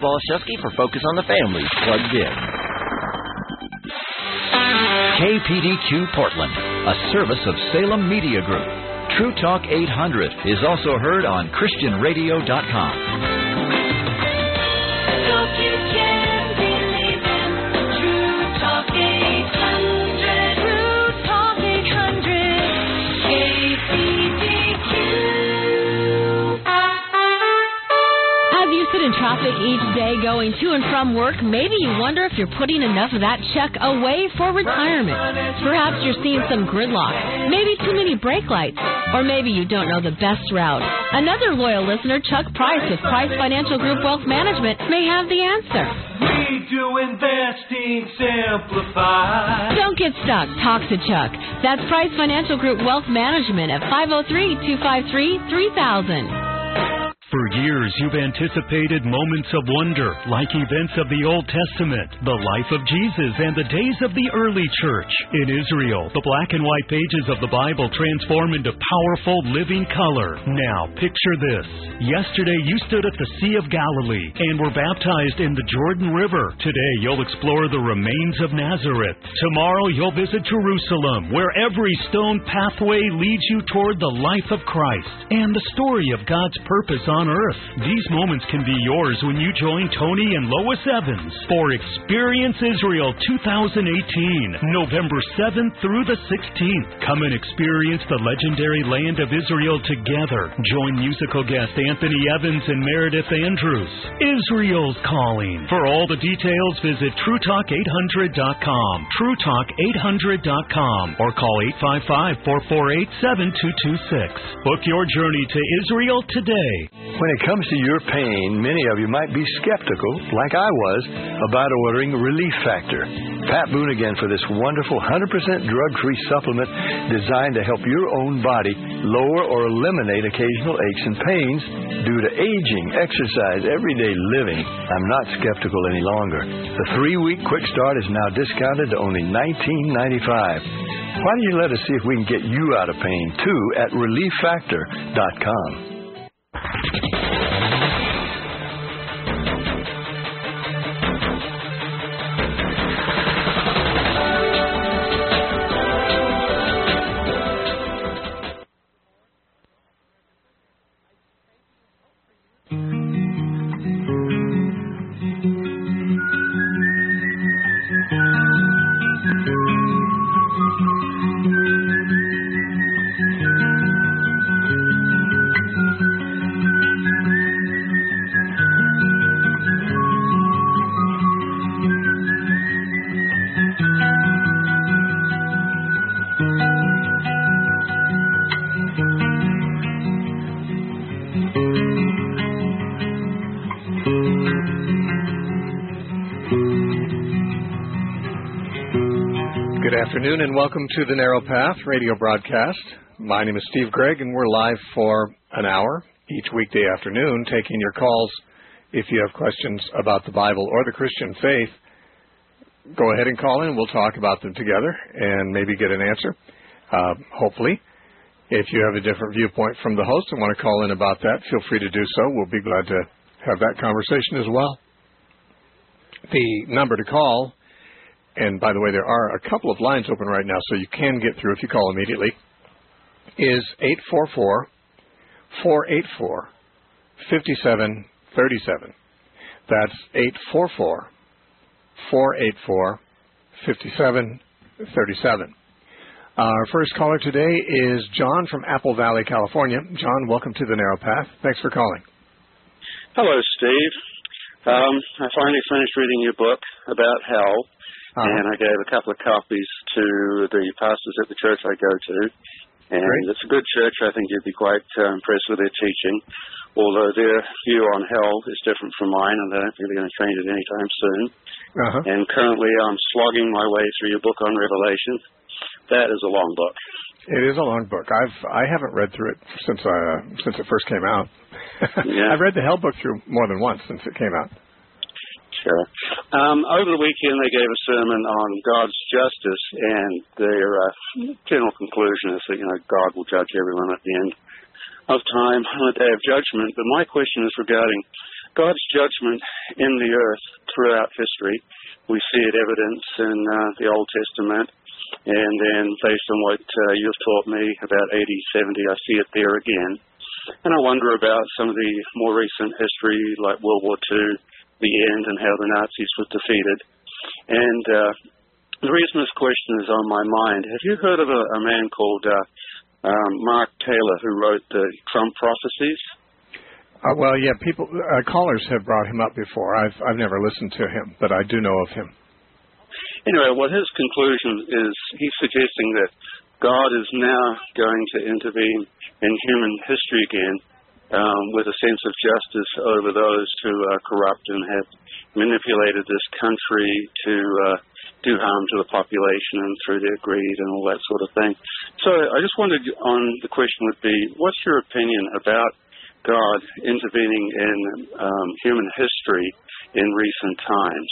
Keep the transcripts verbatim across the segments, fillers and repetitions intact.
Woloszewski for Focus on the Family, plugged in. K P D Q Portland, a service of Salem Media Group. True Talk eight hundred is also heard on Christian Radio dot com. In traffic each day going to and from work, maybe you wonder if you're putting enough of that check away for retirement. Perhaps you're seeing some gridlock, maybe too many brake lights, or maybe you don't know the best route. Another loyal listener, Chuck Price with Price Financial Group Wealth Management, may have the answer. We do investing simplified. Don't get stuck. Talk to Chuck. That's Price Financial Group Wealth Management at five oh three, two five three, three thousand. For years, you've anticipated moments of wonder, like events of the Old Testament, the life of Jesus, and the days of the early church. In Israel, the black and white pages of the Bible transform into powerful, living color. Now, picture this. Yesterday, you stood at the Sea of Galilee and were baptized in the Jordan River. Today, you'll explore the remains of Nazareth. Tomorrow, you'll visit Jerusalem, where every stone pathway leads you toward the life of Christ and the story of God's purpose on on earth. These moments can be yours when you join Tony and Lois Evans for Experience Israel two thousand eighteen, November seventh through the sixteenth. Come and experience the legendary land of Israel together. Join musical guest Anthony Evans and Meredith Andrews. Israel's calling. For all the details, visit True Talk eight hundred dot com, True Talk eight hundred dot com, or call eight five five, four four eight, seven two two six. Book your journey to Israel today. When it comes to your pain, many of you might be skeptical, like I was, about ordering Relief Factor. Pat Boone again for this wonderful one hundred percent drug-free supplement designed to help your own body lower or eliminate occasional aches and pains due to aging, exercise, everyday living. I'm not skeptical any longer. The three-week quick start is now discounted to only nineteen ninety-five dollars. Why don't you let us see if we can get you out of pain, too, at relief factor dot com. Good afternoon and welcome to the Narrow Path radio broadcast. My name is Steve Gregg and we're live for an hour each weekday afternoon taking your calls. If you have questions about the Bible or the Christian faith, go ahead and call in. We'll talk about them together and maybe get an answer, uh, hopefully. If you have a different viewpoint from the host and want to call in about that, feel free to do so. We'll be glad to have that conversation as well. The number to call, and by the way, there are a couple of lines open right now, so you can get through if you call immediately, is eight four four, four eight four, five seven three seven. That's eight four four, four eight four, five seven three seven. Our first caller today is John from Apple Valley, California. John, welcome to the Narrow Path. Thanks for calling. Hello, Steve. Um, I finally finished reading your book about hell. Uh-huh. And I gave a couple of copies to the pastors at the church I go to. And Great. It's a good church. I think you'd be quite uh, impressed with their teaching, although their view on hell is different from mine, and I don't think they're going to change it anytime soon. Uh-huh. And currently I'm slogging my way through your book on Revelation. That is a long book. It is a long book. I've, I haven't read through it since, uh, since it first came out. Yeah. I've read the hell book through more than once since it came out. Sure. Um, over the weekend, they gave a sermon on God's justice, and their uh, general conclusion is that, you know, God will judge everyone at the end of time on the day of judgment. But my question is regarding God's judgment in the earth throughout history. We see it evidenced in uh, the Old Testament, and then based on what uh, you've taught me about A D seventy, I see it there again. And I wonder about some of the more recent history, like World War Two, the end, and how the Nazis were defeated. And uh, the reason this question is on my mind, have you heard of a, a man called uh, um, Mark Taylor, who wrote the Trump Prophecies? Uh, well, yeah, people, uh, callers have brought him up before. I've I've never listened to him, but I do know of him. Anyway, well, his conclusion is he's suggesting that God is now going to intervene in human history again um, with a sense of justice over those who are corrupt and have manipulated this country to uh, do harm to the population and through their greed and all that sort of thing. So I just wondered on the question would be, what's your opinion about God intervening in um, human history in recent times?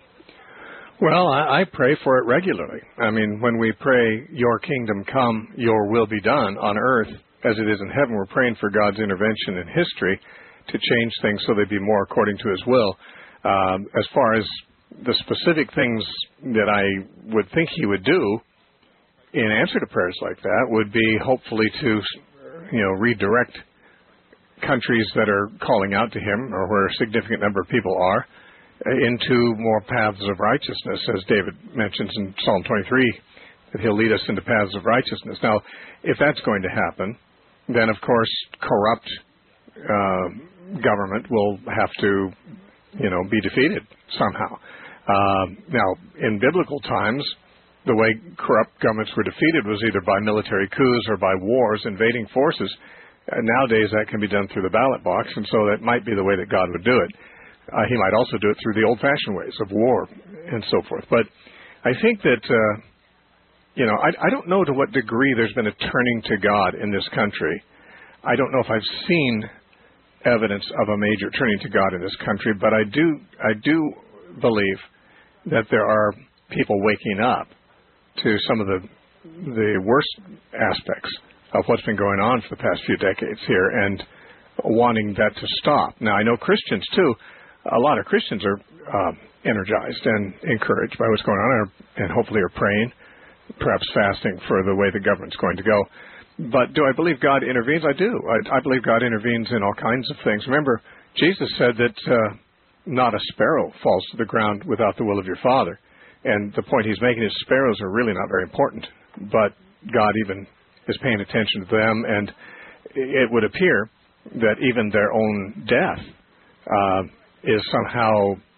Well, I, I pray for it regularly. I mean, when we pray, your kingdom come, your will be done on earth as it is in heaven, we're praying for God's intervention in history to change things so they be more according to his will. Um, as far as the specific things that I would think he would do in answer to prayers like that would be hopefully to, you know, redirect countries that are calling out to him, or where a significant number of people are, into more paths of righteousness, as David mentions in Psalm twenty-three, that he'll lead us into paths of righteousness. Now, if that's going to happen, then, of course, corrupt uh, government will have to, you know, be defeated somehow. Uh, now, in biblical times, the way corrupt governments were defeated was either by military coups or by wars, invading forces. Uh, nowadays, that can be done through the ballot box, and so that might be the way that God would do it. Uh, he might also do it through the old-fashioned ways of war and so forth. But I think that, uh, you know, I, I don't know to what degree there's been a turning to God in this country. I don't know if I've seen evidence of a major turning to God in this country, but I do, I do believe that there are people waking up to some of the the worst aspects of what's been going on for the past few decades here, and wanting that to stop. Now, I know Christians, too. A lot of Christians are um, energized and encouraged by what's going on, and hopefully are praying, perhaps fasting for the way the government's going to go. But do I believe God intervenes? I do. I, I believe God intervenes in all kinds of things. Remember, Jesus said that uh, not a sparrow falls to the ground without the will of your Father. And the point he's making is sparrows are really not very important, but God even is paying attention to them, and it would appear that even their own death uh, is somehow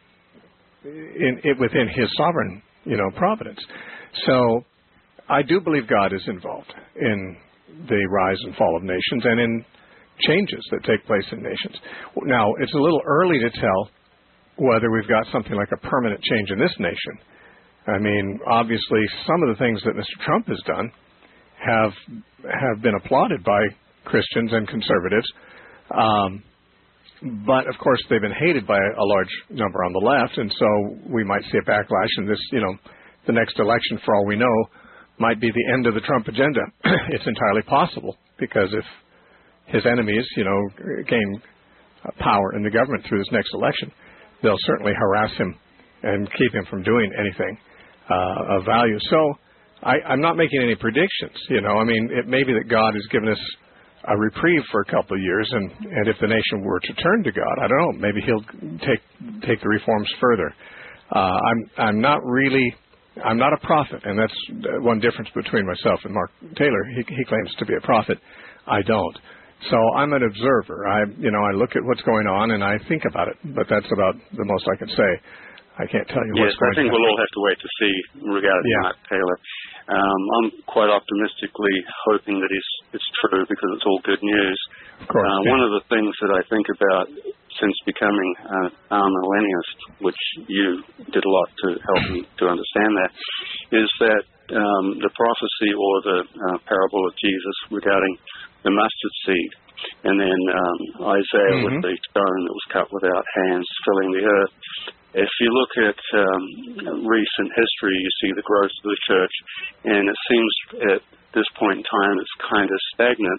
in, it, within his sovereign, you know, providence. So I do believe God is involved in the rise and fall of nations and in changes that take place in nations. Now, it's a little early to tell whether we've got something like a permanent change in this nation. I mean, obviously, some of the things that Mister Trump has done have have been applauded by Christians and conservatives. Um, but, of course, they've been hated by a large number on the left, and so we might see a backlash. And this, you know, the next election, for all we know, might be the end of the Trump agenda. It's entirely possible, because if his enemies, you know, gain power in the government through this next election, they'll certainly harass him and keep him from doing anything uh, of value. So I, I'm not making any predictions. You know, I mean, it may be that God has given us a reprieve for a couple of years, and, and if the nation were to turn to God, I don't know, maybe he'll take take the reforms further. Uh, I'm I'm not really, I'm not a prophet, and that's one difference between myself and Mark Taylor. He, he claims to be a prophet. I don't. So I'm an observer. I, you know, I look at what's going on and I think about it, but that's about the most I can say. I can't tell you yes, what's going on. Yes, I think we'll all have to wait to see regarding yeah. Mark Taylor. Um, I'm quite optimistically hoping that it's, it's true, because it's all good news. Of course. Uh, yeah. One of the things that I think about since becoming an uh, millennialist, which you did a lot to help me to understand that, is that um, the prophecy or the uh, parable of Jesus regarding the mustard seed, and then um, Isaiah mm-hmm. with the stone that was cut without hands filling the earth. If you look at um, recent history, you see the growth of the church, and it seems at this point in time it's kind of stagnant.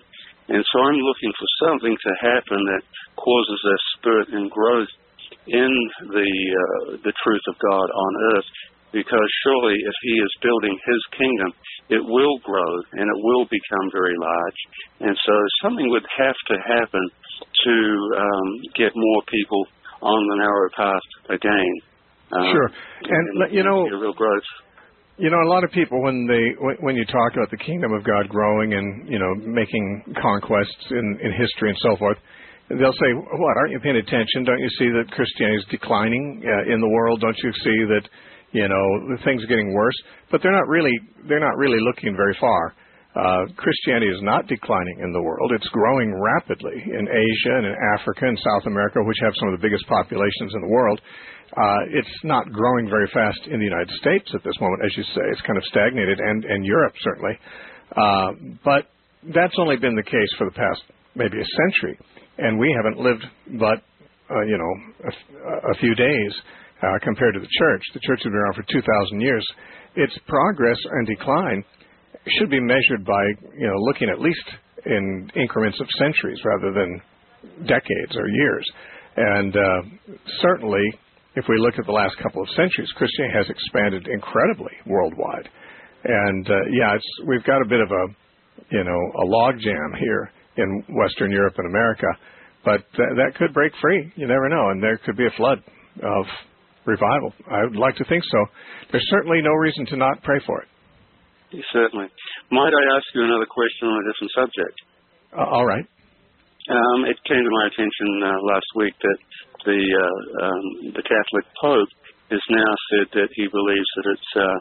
And so I'm looking for something to happen that causes a spurt and growth in the uh, the truth of God on earth, because surely if he is building his kingdom, it will grow and it will become very large. And so something would have to happen to um, get more people on the narrow path again. Um, sure. And, and you know, real growth. You know, a lot of people, when they when you talk about the kingdom of God growing and, you know, making conquests in, in history and so forth, they'll say, what, aren't you paying attention? Don't you see that Christianity is declining uh, in the world? Don't you see that, you know, things are getting worse? But they're not really they're not really looking very far. Uh, Christianity is not declining in the world. It's growing rapidly in Asia and in Africa and South America, which have some of the biggest populations in the world. Uh, it's not growing very fast in the United States at this moment, as you say. It's kind of stagnated, and, and Europe, certainly. Uh, but that's only been the case for the past maybe a century. And we haven't lived but, uh, you know, a, a few days uh, compared to the church. The church has been around for two thousand years. Its progress and decline should be measured by, you know, looking at least in increments of centuries rather than decades or years. And uh, certainly, if we look at the last couple of centuries, Christianity has expanded incredibly worldwide. And, uh, yeah, it's, we've got a bit of a, you know, a logjam here in Western Europe and America. But th- that could break free. You never know. And there could be a flood of revival. I would like to think so. There's certainly no reason to not pray for it. Certainly. Might I ask you another question on a different subject? Uh, all right. Um, it came to my attention uh, last week that the uh, um, the Catholic Pope has now said that he believes that it's uh,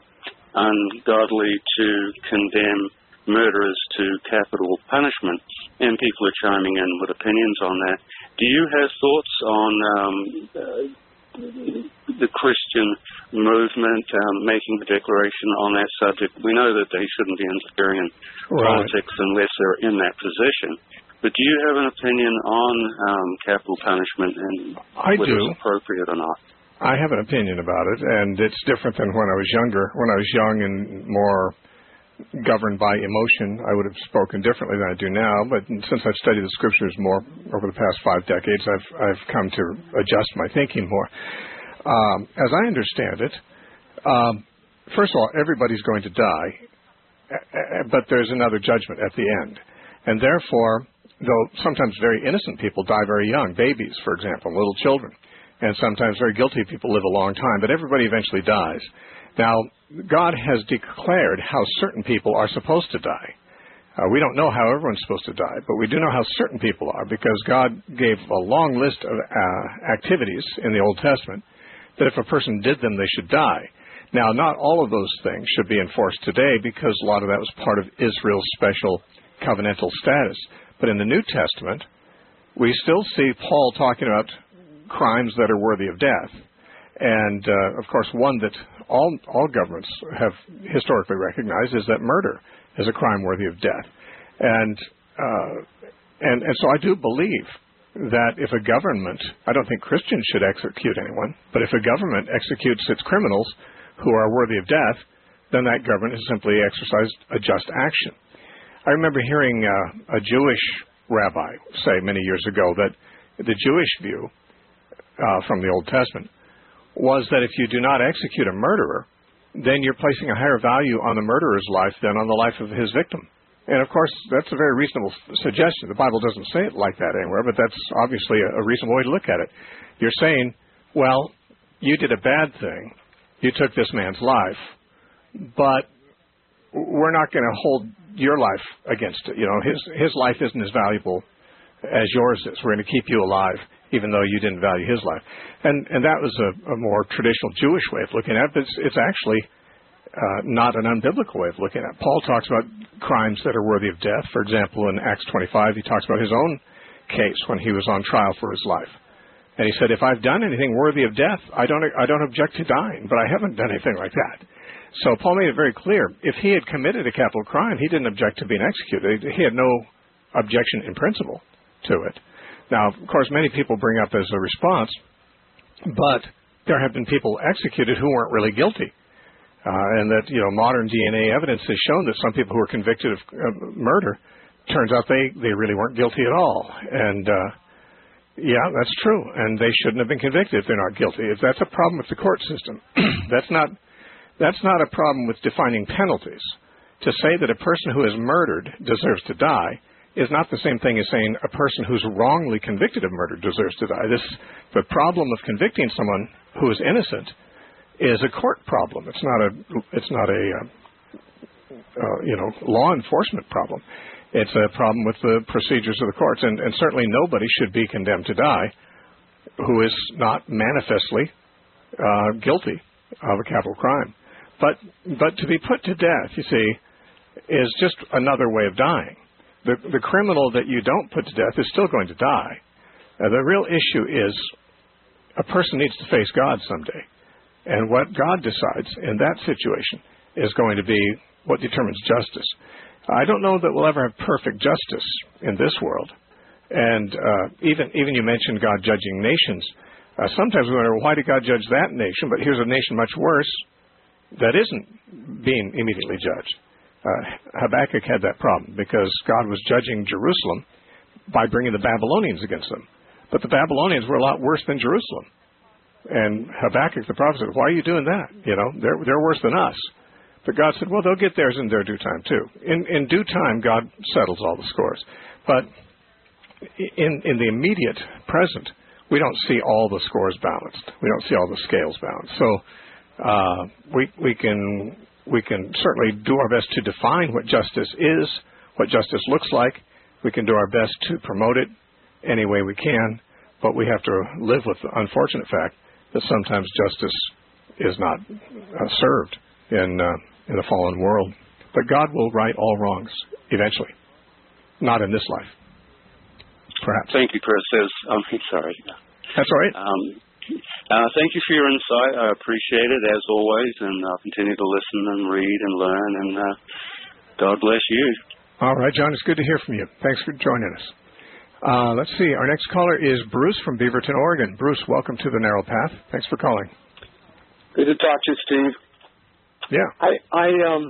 ungodly to condemn murderers to capital punishment, and people are chiming in with opinions on that. Do you have thoughts on um, uh, the Christian movement um, making the declaration on that subject? We know that they shouldn't be interfering in right. politics unless they're in that position. But do you have an opinion on um, capital punishment and I whether do. it's appropriate or not? I have an opinion about it, and it's different than when I was younger. When I was young and more governed by emotion, I would have spoken differently than I do now. But since I've studied the Scriptures more over the past five decades, I've I've come to adjust my thinking more. Um, as I understand it, um, first of all, everybody's going to die, but there's another judgment at the end. And therefore, though sometimes very innocent people die very young, babies, for example, little children, and sometimes very guilty people live a long time, but everybody eventually dies. Now, God has declared how certain people are supposed to die. Uh, we don't know how everyone's supposed to die, but we do know how certain people are, because God gave a long list of uh, activities in the Old Testament that if a person did them, they should die. Now, not all of those things should be enforced today, because a lot of that was part of Israel's special covenantal status. But in the New Testament, we still see Paul talking about crimes that are worthy of death. And, uh, of course, one that all all governments have historically recognized is that murder is a crime worthy of death. And, uh, and, and so I do believe that if a government, I don't think Christians should execute anyone, but if a government executes its criminals who are worthy of death, then that government has simply exercised a just action. I remember hearing uh, a Jewish rabbi say many years ago that the Jewish view uh, from the Old Testament was that if you do not execute a murderer, then you're placing a higher value on the murderer's life than on the life of his victim. And, of course, that's a very reasonable suggestion. The Bible doesn't say it like that anywhere, but that's obviously a, a reasonable way to look at it. You're saying, well, you did a bad thing. You took this man's life, but we're not going to hold your life against it. You know, his his life isn't as valuable as yours is. We're going to keep you alive, even though you didn't value his life. And and that was a, a more traditional Jewish way of looking at it, but it's, it's actually uh, not an unbiblical way of looking at it. Paul talks about crimes that are worthy of death. For example, in Acts twenty-five, he talks about his own case when he was on trial for his life. And he said, if I've done anything worthy of death, I don't I don't object to dying, but I haven't done anything like that. So Paul made it very clear, if he had committed a capital crime, he didn't object to being executed. He had no objection in principle to it. Now, of course, many people bring up as a response, but there have been people executed who weren't really guilty. Uh, and that, you know, modern D N A evidence has shown that some people who were convicted of uh, murder turns out they, they really weren't guilty at all. And, uh, yeah, that's true. And they shouldn't have been convicted if they're not guilty. If that's a problem with the court system, that's not that's not a problem with defining penalties. To say that a person who is murdered deserves to die is not the same thing as saying a person who's wrongly convicted of murder deserves to die. This, the problem of convicting someone who is innocent is a court problem. It's not a, it's not a, uh, uh, you know, law enforcement problem. It's a problem with the procedures of the courts, and, and certainly nobody should be condemned to die who is not manifestly uh, guilty of a capital crime. But but to be put to death, you see, is just another way of dying. The the criminal that you don't put to death is still going to die. Uh, the real issue is a person needs to face God someday. And what God decides in that situation is going to be what determines justice. I don't know that we'll ever have perfect justice in this world. And uh, even even you mentioned God judging nations. Uh, sometimes we wonder, why did God judge that nation? But here's a nation much worse that isn't being immediately judged. Uh, Habakkuk had that problem because God was judging Jerusalem by bringing the Babylonians against them. But the Babylonians were a lot worse than Jerusalem. And Habakkuk the prophet said, why are you doing that? You know, they're they're worse than us. But God said, well, they'll get theirs in their due time, too. In in due time, God settles all the scores. But in in the immediate present, we don't see all the scores balanced. We don't see all the scales balanced. So uh, we we can we can certainly do our best to define what justice is, what justice looks like. We can do our best to promote it any way we can. But we have to live with the unfortunate fact that sometimes justice is not uh, served in uh, in the fallen world. But God will right all wrongs eventually. Not in this life, perhaps. Thank you, Chris. I'm sorry. That's all right. Um, uh, thank you for your insight. I appreciate it, as always, and I'll continue to listen and read and learn, and uh, God bless you. All right, John, it's good to hear from you. Thanks for joining us. Uh, let's see. Our next caller is Bruce from Beaverton, Oregon. Bruce, welcome to the Narrow Path. Thanks for calling. Good to talk to you, Steve. Yeah. I I um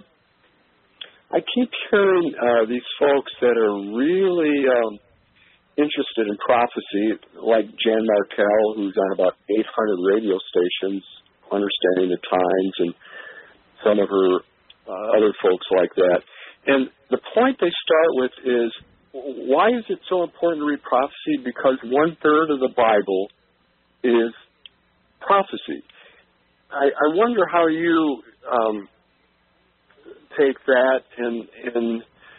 I keep hearing uh, these folks that are really um, interested in prophecy, like Jan Markell, who's on about eight hundred radio stations, Understanding the Times, and some of her uh, other folks like that. And the point they start with is, why is it so important to read prophecy? Because one-third of the Bible is prophecy. I, I wonder how you um, take that and, and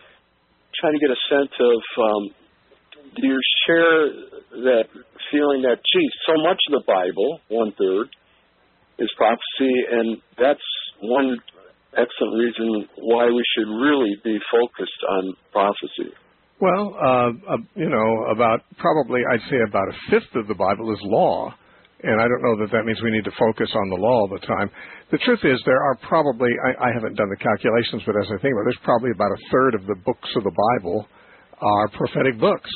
try to get a sense of, um, do you share that feeling that, gee, so much of the Bible, one-third, is prophecy, and that's one excellent reason why we should really be focused on prophecy. Well, uh, uh, you know, about probably I'd say about a fifth of the Bible is law, and I don't know that that means we need to focus on the law all the time. The truth is there are probably, I, I haven't done the calculations, but as I think about it, there's probably about a third of the books of the Bible are prophetic books,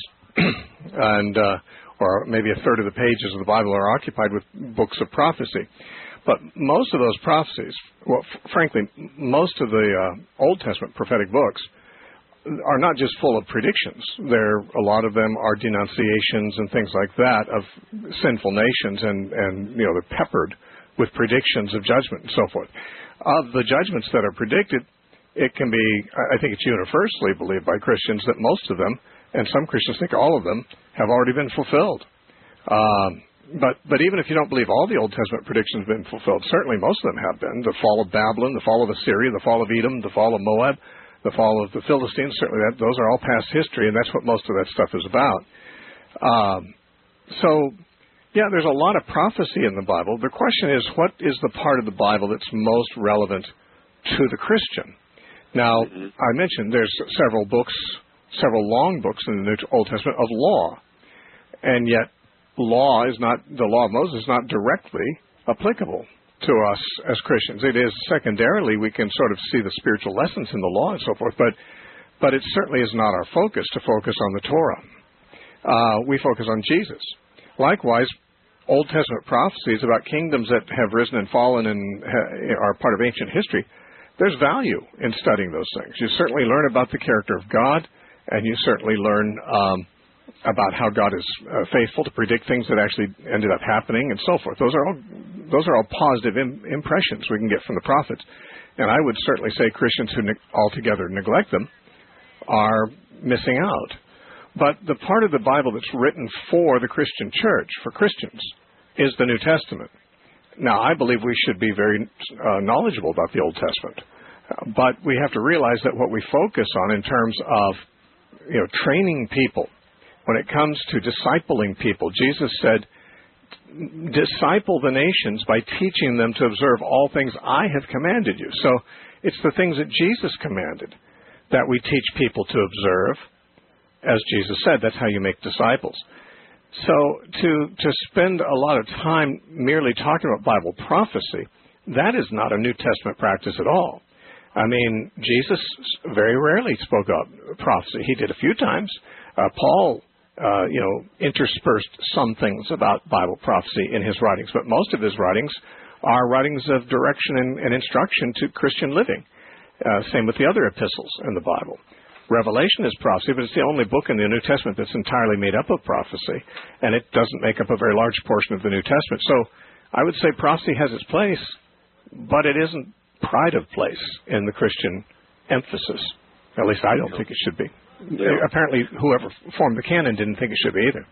and uh, or maybe a third of the pages of the Bible are occupied with books of prophecy. But most of those prophecies, well, f- frankly, most of the uh, Old Testament prophetic books are not just full of predictions. There, a lot of them are denunciations and things like that of sinful nations, and, and you know, they're peppered with predictions of judgment and so forth. Of the judgments that are predicted, it can be, I think it's universally believed by Christians that most of them, and some Christians think all of them, have already been fulfilled. Um, but but even if you don't believe all the Old Testament predictions have been fulfilled, certainly most of them have been. The fall of Babylon, the fall of Assyria, the fall of Edom, the fall of Moab, the fall of the Philistines, certainly that, those are all past history, and that's what most of that stuff is about. Um, so, yeah, there's a lot of prophecy in the Bible. The question is, what is the part of the Bible that's most relevant to the Christian? Now, mm-hmm. I mentioned there's several books, several long books in the New Old Testament of law, and yet law is not, the law of Moses is not directly applicable to us as Christians. It is secondarily, we can sort of see the spiritual lessons in the law and so forth, but but it certainly is not our focus to focus on the Torah. Uh, we focus on Jesus. Likewise, Old Testament prophecies about kingdoms that have risen and fallen and ha- are part of ancient history, there's value in studying those things. You certainly learn about the character of God and you certainly learn um, about how God is uh, faithful to predict things that actually ended up happening, and so forth. Those are all those are all positive im- impressions we can get from the prophets. And I would certainly say Christians who ne- altogether neglect them are missing out. But the part of the Bible that's written for the Christian church, for Christians, is the New Testament. Now, I believe we should be very uh, knowledgeable about the Old Testament. Uh, but we have to realize that what we focus on in terms of, you know, training people, when it comes to discipling people, Jesus said, disciple the nations by teaching them to observe all things I have commanded you. So it's the things that Jesus commanded that we teach people to observe. As Jesus said, that's how you make disciples. So to to spend a lot of time merely talking about Bible prophecy, that is not a New Testament practice at all. I mean, Jesus very rarely spoke of prophecy. He did a few times. Uh, Paul, uh, you know, interspersed some things about Bible prophecy in his writings, but most of his writings are writings of direction and, and instruction to Christian living. Uh, same with the other epistles in the Bible. Revelation is prophecy, but it's the only book in the New Testament that's entirely made up of prophecy, and it doesn't make up a very large portion of the New Testament. So I would say prophecy has its place, but it isn't pride of place in the Christian emphasis. At least I don't think it should be. Yeah. Apparently, whoever formed the canon didn't think it should be either.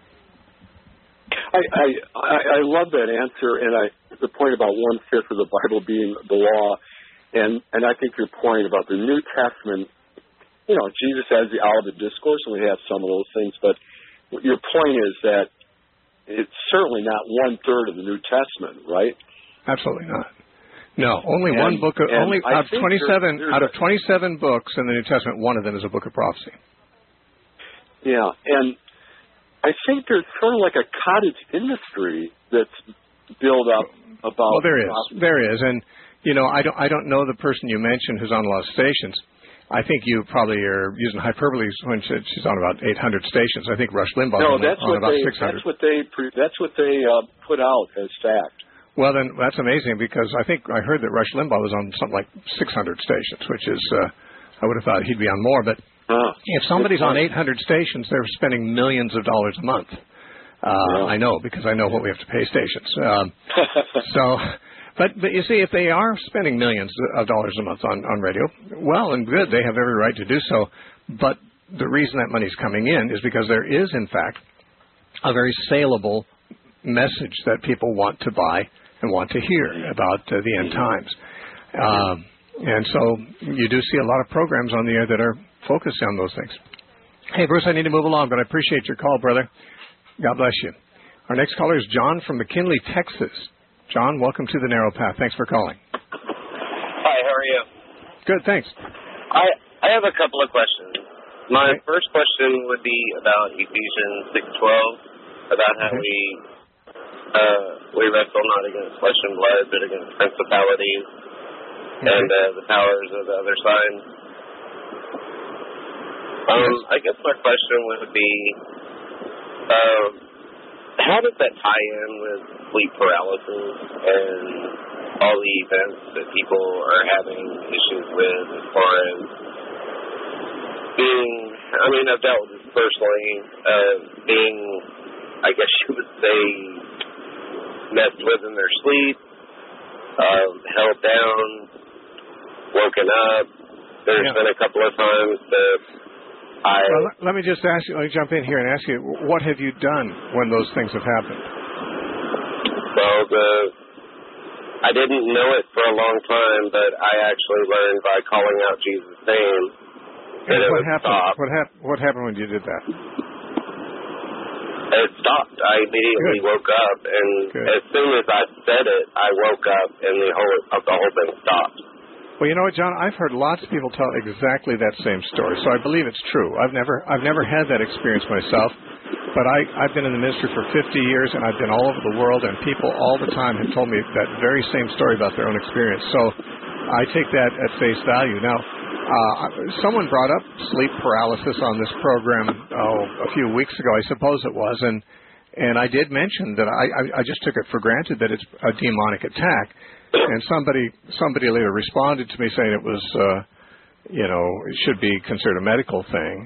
I, I, I love that answer, and I, the point about one-fifth of the Bible being the law, and, and I think your point about the New Testament, you know, Jesus has the Olivet Discourse, and we have some of those things, but your point is that it's certainly not one-third of the New Testament, right? Absolutely not. No, only and, one book of, only out of twenty-seven there's, there's out of twenty-seven books in the New Testament, one of them is a book of prophecy. Yeah, and I think there's sort of like a cottage industry that's built up about. Well, there is, prophecy. there is, and you know, I don't, I don't know the person you mentioned who's on a lot of stations. I think you probably are using hyperbole when she's on about eight hundred stations. I think Rush Limbaugh no, on, that's on what about they, six hundred. That's what they. That's what they uh, put out as fact. Well, then that's amazing, because I think I heard that Rush Limbaugh was on something like six hundred stations, which is uh, I would have thought he'd be on more. But uh, if somebody's on eight hundred stations, they're spending millions of dollars a month. Uh, yeah. I know, because I know what we have to pay stations. Um, so. But, but you see, if they are spending millions of dollars a month on, on radio, well and good, they have every right to do so. But the reason that money's coming in is because there is, in fact, a very saleable message that people want to buy and want to hear about uh, the end times. Um, and so you do see a lot of programs on the air that are focused on those things. Hey, Bruce, I need to move along, but I appreciate your call, brother. God bless you. Our next caller is John from McKinley, Texas. John, welcome to the Narrow Path. Thanks for calling. Hi, how are you? Good, thanks. I I have a couple of questions. My okay. first question would be about Ephesians six twelve, about how okay. we uh, we wrestle not against flesh and blood, but against principalities okay. and uh, the powers of the other side. Um, yes. I guess my question would be, uh, how does that tie in with sleep paralysis and all the events that people are having issues with as far as being, I mean, I've dealt with this personally, uh, being, I guess you would say, messed with in their sleep, um, held down, woken up. There's yeah. been a couple of times that I... Well, let me just ask you, let me jump in here and ask you, what have you done when those things have happened? So the, I didn't know it for a long time, but I actually learned by calling out Jesus' name that and it what would happened? stop. What, hap- what happened when you did that? It stopped. I immediately Good. woke up, and Good. as soon as I said it, I woke up, and the whole the whole thing stopped. Well, you know what, John? I've heard lots of people tell exactly that same story, so I believe it's true. I've never, I've never had that experience myself, but I, I've been in the ministry for fifty years, and I've been all over the world, and people all the time have told me that very same story about their own experience. So I take that at face value. Now, uh, someone brought up sleep paralysis on this program oh, a few weeks ago, I suppose it was, and and I did mention that I, I, I just took it for granted that it's a demonic attack. And somebody somebody later responded to me saying it was, uh, you know, it should be considered a medical thing.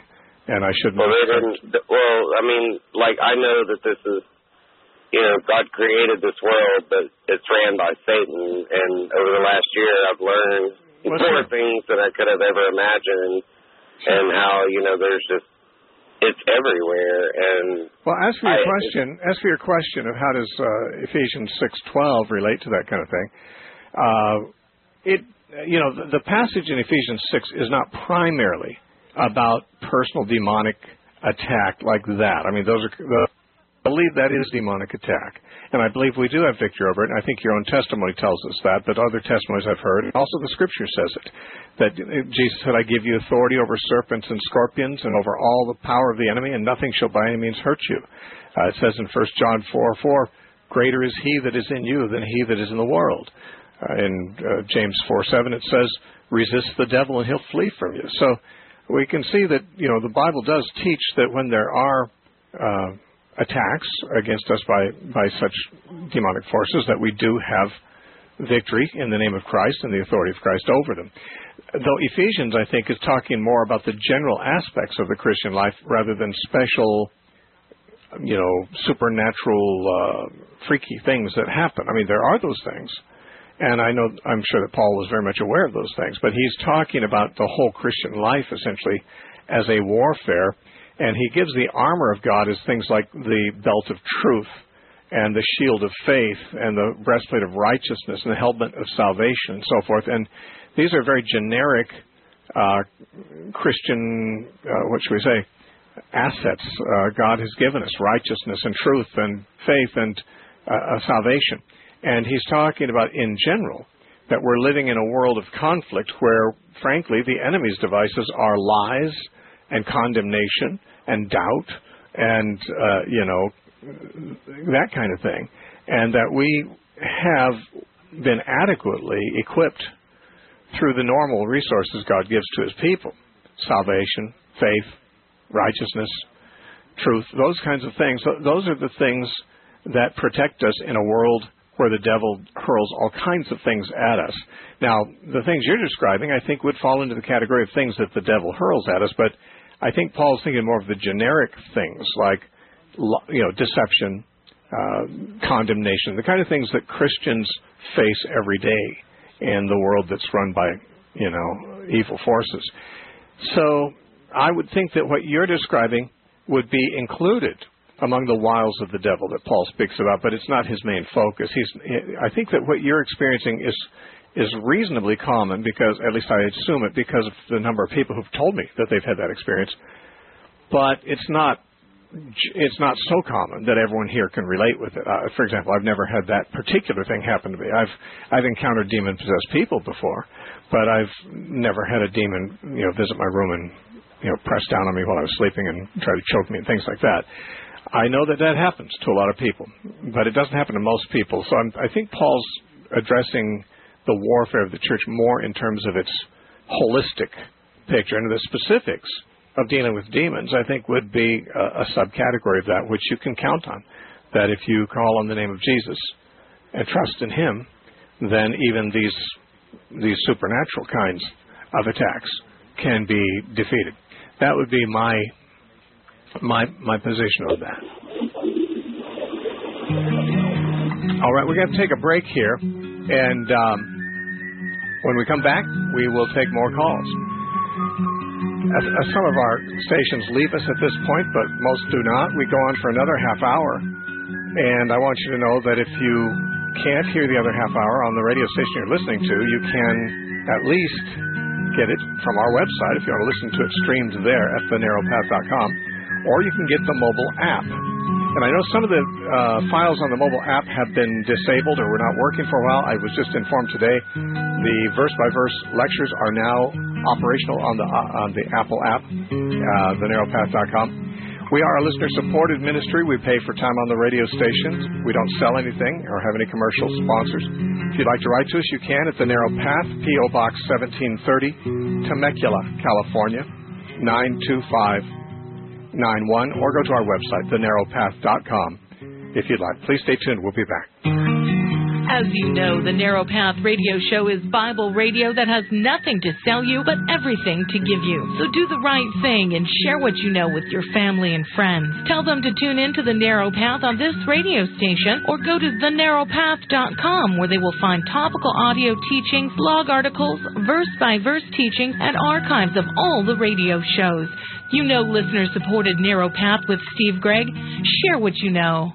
and I shouldn't. Well, they didn't. Well, I mean, like I know that this is, you know, God created this world, but it's ran by Satan. And over the last year, I've learned What's more that? things than I could have ever imagined, and how, you know, there's just, it's everywhere. And well, as for your I, question, as for your question of how does uh, Ephesians six twelve relate to that kind of thing, uh, it, you know, the, the passage in Ephesians six is not primarily about personal demonic attack like that. I mean, those are. Uh, I believe that is demonic attack, and I believe we do have victory over it, and I think your own testimony tells us that, but other testimonies I've heard, and also the Scripture says it, that Jesus said, I give you authority over serpents and scorpions and over all the power of the enemy, and nothing shall by any means hurt you. Uh, it says in First John four four, greater is he that is in you than he that is in the world. Uh, in uh, James four seven, it says, resist the devil and he'll flee from you. So we can see that, you know, the Bible does teach that when there are uh, attacks against us by, by such demonic forces, that we do have victory in the name of Christ and the authority of Christ over them. Though Ephesians, I think, is talking more about the general aspects of the Christian life rather than special, you know, supernatural, uh, freaky things that happen. I mean, there are those things, and I know, I'm sure that Paul was very much aware of those things, but he's talking about the whole Christian life, essentially, as a warfare. And he gives the armor of God as things like the belt of truth and the shield of faith and the breastplate of righteousness and the helmet of salvation and so forth. And these are very generic uh, Christian, uh, what should we say, assets uh, God has given us, righteousness and truth and faith and uh, salvation. And he's talking about, in general, that we're living in a world of conflict where, frankly, the enemy's devices are lies and condemnation and doubt and, uh, you know, that kind of thing. And that we have been adequately equipped through the normal resources God gives to his people. Salvation, faith, righteousness, truth, those kinds of things. Those are the things that protect us in a world where the devil hurls all kinds of things at us. Now, the things you're describing, I think, would fall into the category of things that the devil hurls at us, but I think Paul's thinking more of the generic things like, you know, deception, uh, condemnation, the kind of things that Christians face every day in the world that's run by, you know, evil forces. So I would think that what you're describing would be included among the wiles of the devil that Paul speaks about, but it's not his main focus. He's, I think that what you're experiencing is is reasonably common, because, at least I assume it, because of the number of people who've told me that they've had that experience. But it's not it's not so common that everyone here can relate with it. Uh, for example, I've never had that particular thing happen to me. I've I've encountered demon-possessed people before, but I've never had a demon, you know, visit my room and, you know, press down on me while I was sleeping and try to choke me and things like that. I know that that happens to a lot of people, but it doesn't happen to most people. So I'm, I think Paul's addressing the warfare of the church more in terms of its holistic picture, and the specifics of dealing with demons, I think, would be a, a subcategory of that, which you can count on. That if you call on the name of Jesus and trust in him, then even these these supernatural kinds of attacks can be defeated. That would be my my my position on that. All right, we're going to take a break here, and um, when we come back, we will take more calls. As, as some of our stations leave us at this point, but most do not, we go on for another half hour. And I want you to know that if you can't hear the other half hour on the radio station you're listening to, you can at least get it from our website if you want to listen to it streamed there at the narrow path dot com, or you can get the mobile app. And I know some of the uh, files on the mobile app have been disabled or were not working for a while. I was just informed today the verse-by-verse lectures are now operational on the uh, on the Apple app, uh, the narrow path dot com. We are a listener-supported ministry. We pay for time on the radio stations. We don't sell anything or have any commercial sponsors. If you'd like to write to us, you can at The Narrow Path, P O. Box seventeen thirty, Temecula, California, nine two five nine one, or go to our website, the narrow path dot com, if you'd like. Please stay tuned. We'll be back. As you know, the Narrow Path Radio Show is Bible radio that has nothing to sell you, but everything to give you. So do the right thing and share what you know with your family and friends. Tell them to tune in to the Narrow Path on this radio station, or go to the narrow path dot com, where they will find topical audio teachings, blog articles, verse-by-verse teachings, and archives of all the radio shows. You know listener-supported Narrow Path with Steve Gregg. Share what you know.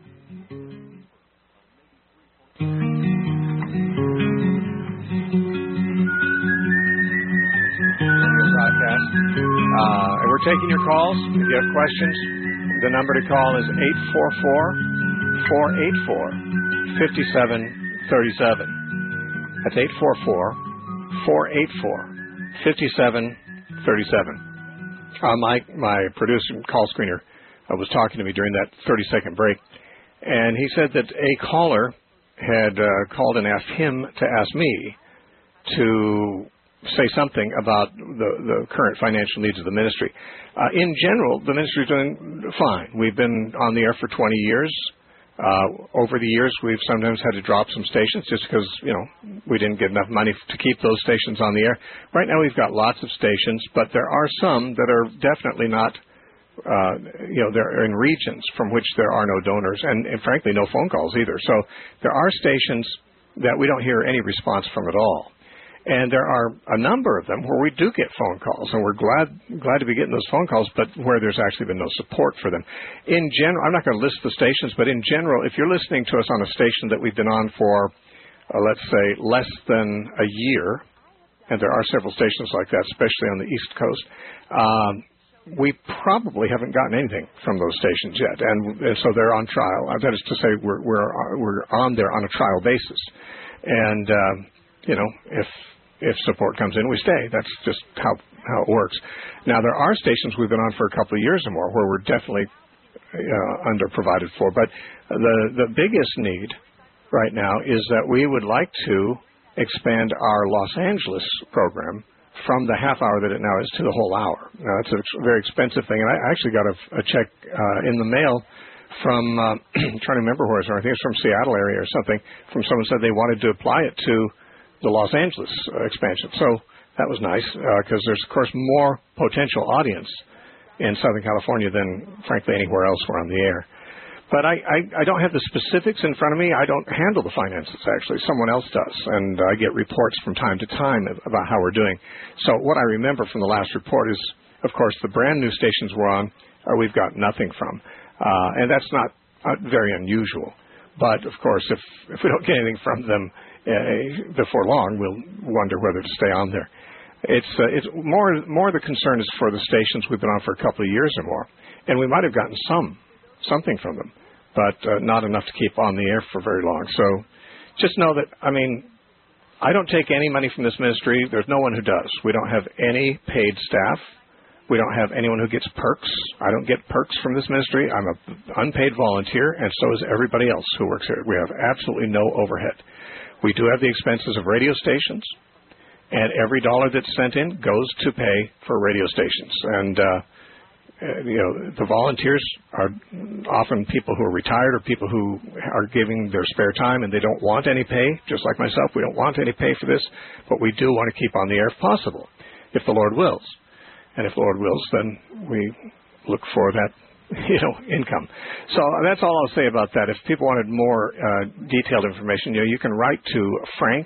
Broadcast. Uh, and we're taking your calls. If you have questions, the number to call is eight four four, four eight four, five seven three seven. That's eight four four, four eight four, five seven three seven. Uh, my, my producer and call screener uh, was talking to me during that thirty-second break, and he said that a caller had uh, called and asked him to ask me to say something about the, the current financial needs of the ministry. Uh, in general, the ministry is doing fine. We've been on the air for twenty years. Uh, over the years, we've sometimes had to drop some stations just because, you know, we didn't get enough money to keep those stations on the air. Right now, we've got lots of stations, but there are some that are definitely not, uh, you know, they're in regions from which there are no donors and, and, frankly, no phone calls either. So there are stations that we don't hear any response from at all. And there are a number of them where we do get phone calls, and we're glad glad to be getting those phone calls, but where there's actually been no support for them. In general, I'm not going to list the stations, but in general, if you're listening to us on a station that we've been on for, uh, let's say, less than a year, and there are several stations like that, especially on the East Coast, um, we probably haven't gotten anything from those stations yet, and, and so they're on trial. That is to say, we're we're we're on there on a trial basis, and um, you know, if If support comes in, we stay. That's just how how it works. Now, there are stations we've been on for a couple of years or more where we're definitely uh, underprovided for. But the the biggest need right now is that we would like to expand our Los Angeles program from the half hour that it now is to the whole hour. Now, that's a very expensive thing. And I actually got a, a check uh, in the mail from, uh, I'm trying to remember where it was, I think it was from Seattle area or something, from someone said they wanted to apply it to the Los Angeles uh, expansion. So that was nice because uh, there's, of course, more potential audience in Southern California than, frankly, anywhere else we're on the air. But I, I, I don't have the specifics in front of me. I don't handle the finances, actually. Someone else does. And I get reports from time to time about how we're doing. So what I remember from the last report is, of course, the brand new stations we're on, uh, we've got nothing from. Uh, and that's not uh, very unusual. But, of course, if, if we don't get anything from them, Uh, before long, we'll wonder whether to stay on there. It's uh, it's more more the concern is for the stations we've been on for a couple of years or more, and we might have gotten some something from them, but uh, not enough to keep on the air for very long. So just know that, I mean, I don't take any money from this ministry. There's no one who does. We don't have any paid staff. We don't have anyone who gets perks. I don't get perks from this ministry. I'm an unpaid volunteer, and so is everybody else who works here. We have absolutely no overhead. We do have the expenses of radio stations, and every dollar that's sent in goes to pay for radio stations. And, uh, you know, the volunteers are often people who are retired or people who are giving their spare time and they don't want any pay, just like myself. We don't want any pay for this, but we do want to keep on the air if possible, if the Lord wills. And if the Lord wills, then we look for that, you know, income. So that's all I'll say about that. If people wanted more uh, detailed information, you know, you can write to Frank,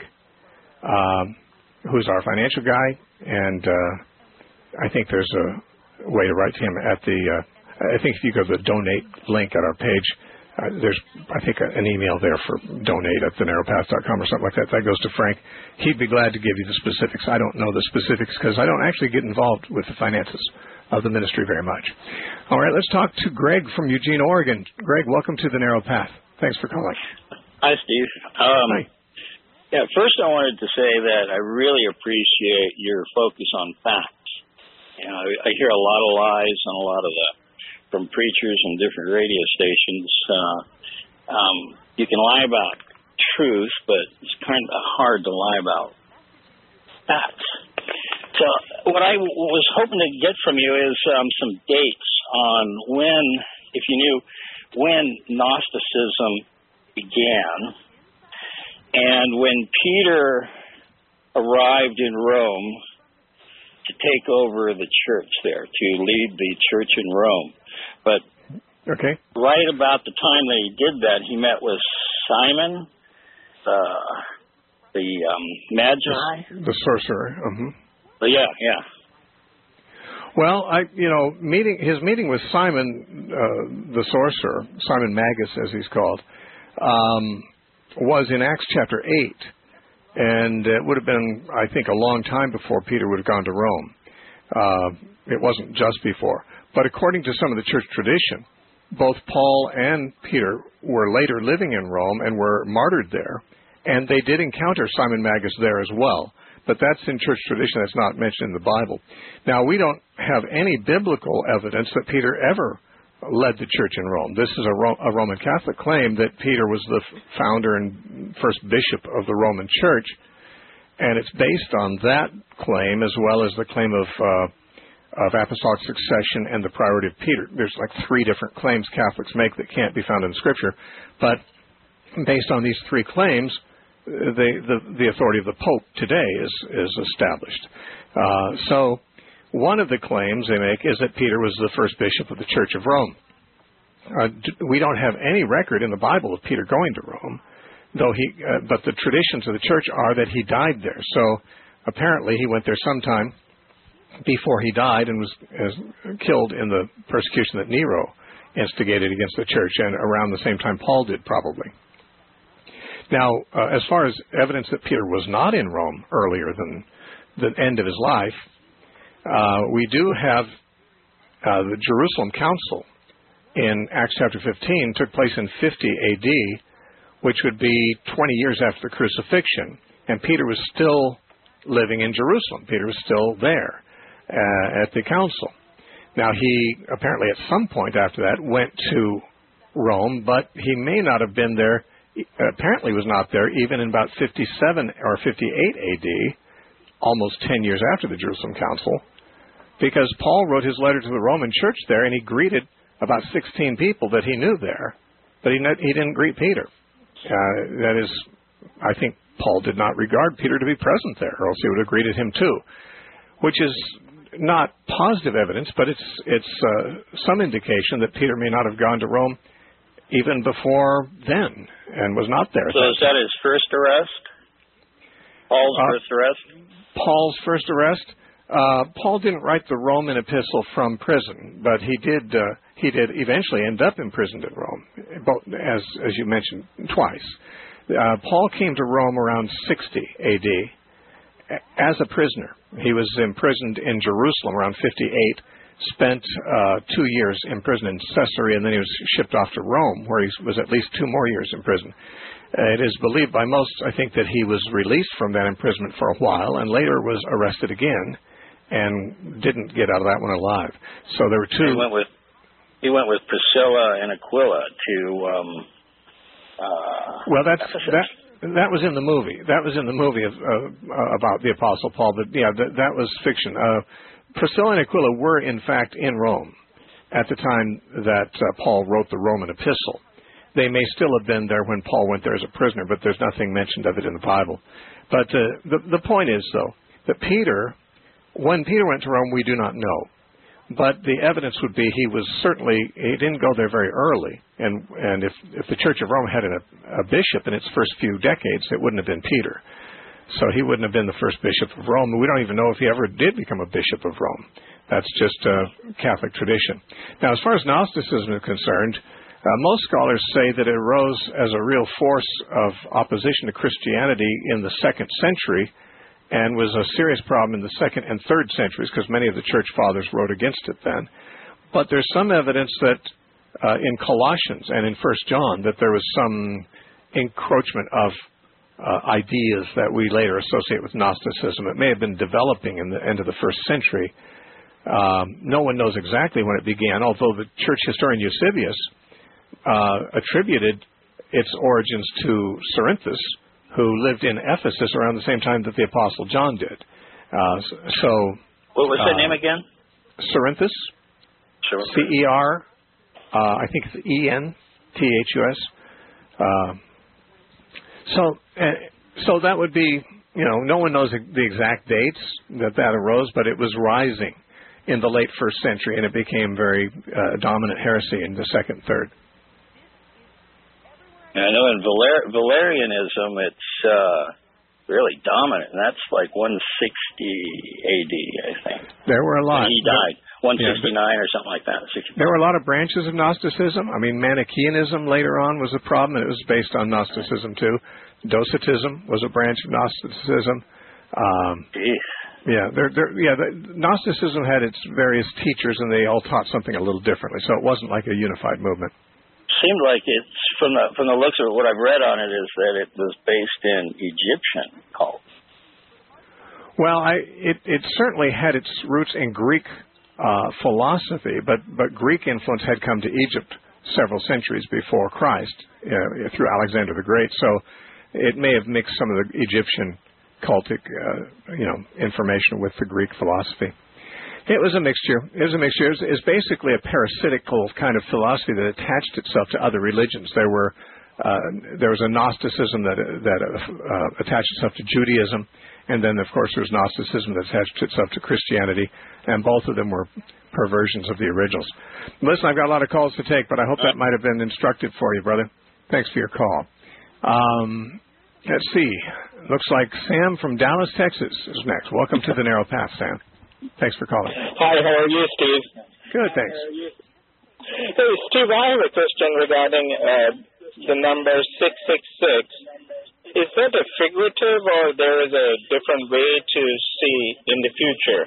um, who's our financial guy, and uh, I think there's a way to write to him at the, uh, I think if you go to the donate link at our page, uh, there's, I think, a, an email there for donate at the narrow path dot com or something like that. That goes to Frank. He'd be glad to give you the specifics. I don't know the specifics because I don't actually get involved with the finances of the ministry very much. All right, let's talk to Greg from Eugene, Oregon. Greg, welcome to the Narrow Path. Thanks for calling. Hi, Steve. Um, Hi. Yeah, first I wanted to say that I really appreciate your focus on facts. You know, I, I hear a lot of lies on a lot of the, from preachers and different radio stations. Uh, um, you can lie about truth, but it's kind of hard to lie about facts. So what I w- was hoping to get from you is um, some dates on when, if you knew, when Gnosticism began, And when Peter arrived in Rome to take over the church there, to lead the church in Rome, but okay. right about the time that he did that, he met with Simon, the the um, Magi, the, the sorcerer. Uh-huh. But yeah, yeah. Well, I, you know, meeting his meeting with Simon, uh, the sorcerer, Simon Magus, as he's called, um, was in Acts chapter eight, and it would have been, I think, a long time before Peter would have gone to Rome. Uh, it wasn't just before, but according to some of the church tradition, both Paul and Peter were later living in Rome and were martyred there, and they did encounter Simon Magus there as well. But that's in church tradition. That's not mentioned in the Bible. Now, we don't have any biblical evidence that Peter ever led the church in Rome. This is a, Ro- a Roman Catholic claim that Peter was the founder and first bishop of the Roman Church, and it's based on that claim as well as the claim of uh, of apostolic succession and the priority of Peter. There's like three different claims Catholics make that can't be found in Scripture, but based on these three claims, The, the the authority of the Pope today is is established. Uh, so one of the claims they make is that Peter was the first bishop of the Church of Rome. Uh, we don't have any record in the Bible of Peter going to Rome, though he. Uh, but the traditions of the Church are that he died there. So apparently he went there sometime before he died and was as, killed in the persecution that Nero instigated against the Church, and around the same time Paul did, probably. Now, uh, as far as evidence that Peter was not in Rome earlier than the end of his life, uh, we do have uh, the Jerusalem Council in Acts chapter fifteen took place in fifty A D, which would be twenty years after the crucifixion, and Peter was still living in Jerusalem. Peter was still there uh, at the council. Now, he apparently at some point after that went to Rome, but he may not have been there. Apparently was not there even in about fifty-seven or fifty-eight A D, almost ten years after the Jerusalem Council, because Paul wrote his letter to the Roman church there, and he greeted about sixteen people that he knew there, but he, he didn't greet Peter. Uh, that is, I think Paul did not regard Peter to be present there, or else he would have greeted him too, which is not positive evidence, but it's, it's uh, some indication that Peter may not have gone to Rome even before then, and was not there. So is that his first arrest? Paul's uh, first arrest? Paul's first arrest? Uh, Paul didn't write the Roman epistle from prison, but he did uh, he did eventually end up imprisoned in Rome, both, as, as you mentioned, twice. Uh, Paul came to Rome around sixty A D as a prisoner. He was imprisoned in Jerusalem around fifty-eight, spent uh, two years in prison in Caesarea, and then he was shipped off to Rome, where he was at least two more years in prison. Uh, it is believed by most, I think, that he was released from that imprisonment for a while, and later was arrested again, and didn't get out of that one alive. So there were two. He went with, he went with Priscilla and Aquila to. Um, uh, well, that's that. That was in the movie. That was in the movie of, uh, about the Apostle Paul. But yeah, that, that was fiction. Uh, Priscilla and Aquila were, in fact, in Rome at the time that uh, Paul wrote the Roman epistle. They may still have been there when Paul went there as a prisoner, but there's nothing mentioned of it in the Bible. But uh, the, the point is, though, that Peter, when Peter went to Rome, we do not know. But the evidence would be he was certainly, he didn't go there very early. And, and if, if the Church of Rome had a, a bishop in its first few decades, it wouldn't have been Peter. So he wouldn't have been the first bishop of Rome. We don't even know if he ever did become a bishop of Rome. That's just uh, Catholic tradition. Now, as far as Gnosticism is concerned, uh, most scholars say that it arose as a real force of opposition to Christianity in the second century and was a serious problem in the second and third centuries because many of the church fathers wrote against it then. But there's some evidence that uh, in Colossians and in First John that there was some encroachment of Uh, ideas that we later associate with Gnosticism. It may have been developing in the end of the first century. Um, no one knows exactly when it began, although the church historian Eusebius uh, attributed its origins to Cerinthus, who lived in Ephesus around the same time that the Apostle John did. Uh, so, what was that uh, name again? Cerinthus. Cerinthus. C E R. Uh, I think it's E N T H U S. Uh, So and so that would be, you know, no one knows the exact dates that that arose, but it was rising in the late first century, and it became very uh, dominant heresy in the second, third. I know in Valer- Valerianism, it's uh, really dominant, and that's like one sixty A D, I think. There were a lot. And he died, one sixty-nine yeah, or something like that. sixty-five. There were a lot of branches of Gnosticism. I mean, Manichaeanism later on was a problem, and it was based on Gnosticism too. Docetism was a branch of Gnosticism. Um, yeah, there, there, yeah. The, Gnosticism had its various teachers, and they all taught something a little differently. So it wasn't like a unified movement. Seemed like it's from the from the looks of it, what I've read on it is that it was based in Egyptian cults. Well, I it it certainly had its roots in Greek uh, philosophy, but but Greek influence had come to Egypt several centuries before Christ uh, through Alexander the Great. So it may have mixed some of the Egyptian cultic, uh, you know, information with the Greek philosophy. It was a mixture. It was a mixture. It was, it was basically a parasitical kind of philosophy that attached itself to other religions. There were uh, there was a Gnosticism that that uh, attached itself to Judaism, and then of course there was Gnosticism that attached itself to Christianity, and both of them were perversions of the originals. Listen, I've got a lot of calls to take, but I hope that might have been instructive for you, brother. Thanks for your call. Um, Let's see. Looks like Sam from Dallas, Texas is next. Welcome to the Narrow Path, Sam. Thanks for calling. Hi, how are you, Steve? Good, thanks. Hey, Steve, I have a question regarding uh, the number six six six. Is that a figurative, or there is a different way to see in the future?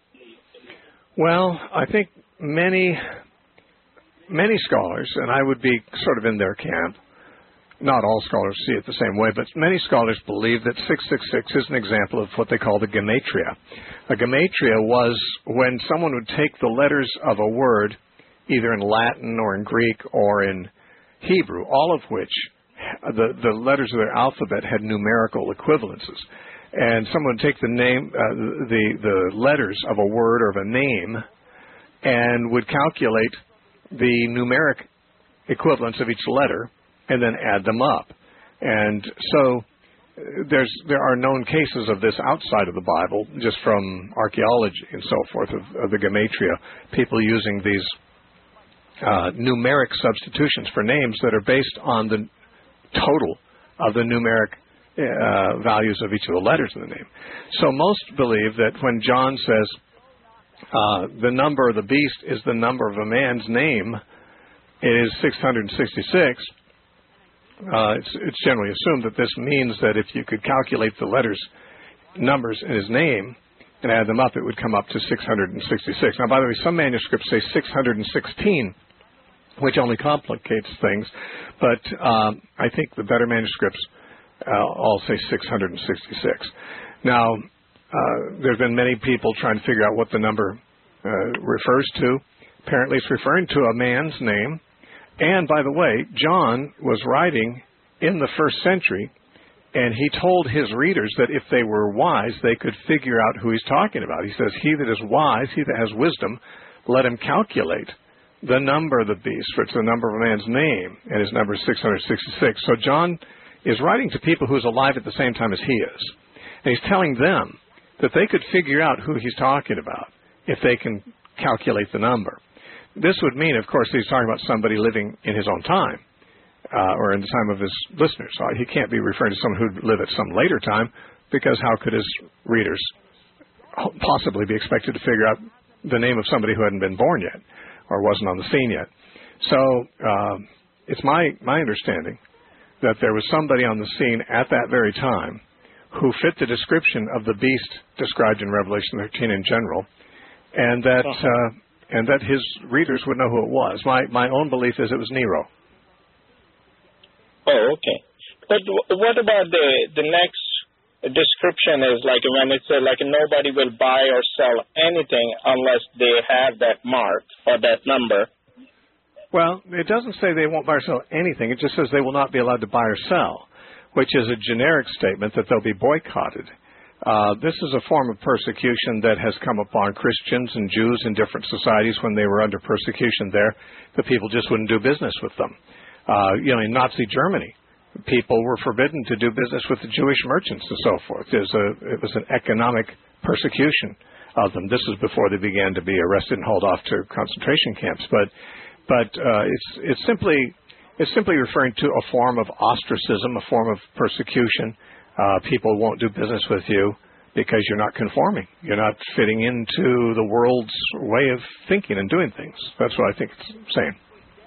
Well, I think many, many scholars, and I would be sort of in their camp, not all scholars see it the same way, but many scholars believe that six six six is an example of what they call the gematria. A gematria was when someone would take the letters of a word, either in Latin or in Greek or in Hebrew, all of which, the, the letters of their alphabet had numerical equivalences. And someone would take the name, uh, the, the letters of a word or of a name and would calculate the numeric equivalence of each letter and then add them up. And so there's there are known cases of this outside of the Bible, just from archaeology and so forth, of, of the gematria, people using these uh, numeric substitutions for names that are based on the total of the numeric uh, values of each of the letters in the name. So most believe that when John says uh, the number of the beast is the number of a man's name, it is six hundred sixty-six, Uh, it's, it's generally assumed that this means that if you could calculate the letters, numbers in his name and add them up, it would come up to six hundred sixty-six. Now, by the way, some manuscripts say six hundred sixteen, which only complicates things, but um, I think the better manuscripts uh, all say six hundred sixty-six. Now, uh, there have been many people trying to figure out what the number uh, refers to. Apparently, it's referring to a man's name. And, by the way, John was writing in the first century, and he told his readers that if they were wise, they could figure out who he's talking about. He says, he that is wise, he that has wisdom, let him calculate the number of the beast, for it's the number of a man's name, and his number is six hundred sixty-six. So John is writing to people who's alive at the same time as he is. And he's telling them that they could figure out who he's talking about if they can calculate the number. This would mean, of course, he's talking about somebody living in his own time, uh, or in the time of his listeners. So he can't be referring to someone who'd live at some later time, because how could his readers possibly be expected to figure out the name of somebody who hadn't been born yet or wasn't on the scene yet? So um, it's my, my understanding that there was somebody on the scene at that very time who fit the description of the beast described in Revelation thirteen in general, and that... Uh, and that his readers would know who it was. My my own belief is it was Nero. Oh, okay. But what about the the next description is like when it says like nobody will buy or sell anything unless they have that mark or that number? Well, it doesn't say they won't buy or sell anything. It just says they will not be allowed to buy or sell, which is a generic statement that they'll be boycotted. Uh, this is a form of persecution that has come upon Christians and Jews in different societies when they were under persecution there. The people just wouldn't do business with them. Uh, you know, in Nazi Germany, people were forbidden to do business with the Jewish merchants and so forth. There's a, it was an economic persecution of them. This was before they began to be arrested and hauled off to concentration camps. But but uh, it's it's simply it's simply referring to a form of ostracism, a form of persecution. Uh, people won't do business with you because you're not conforming. You're not fitting into the world's way of thinking and doing things. That's what I think it's saying.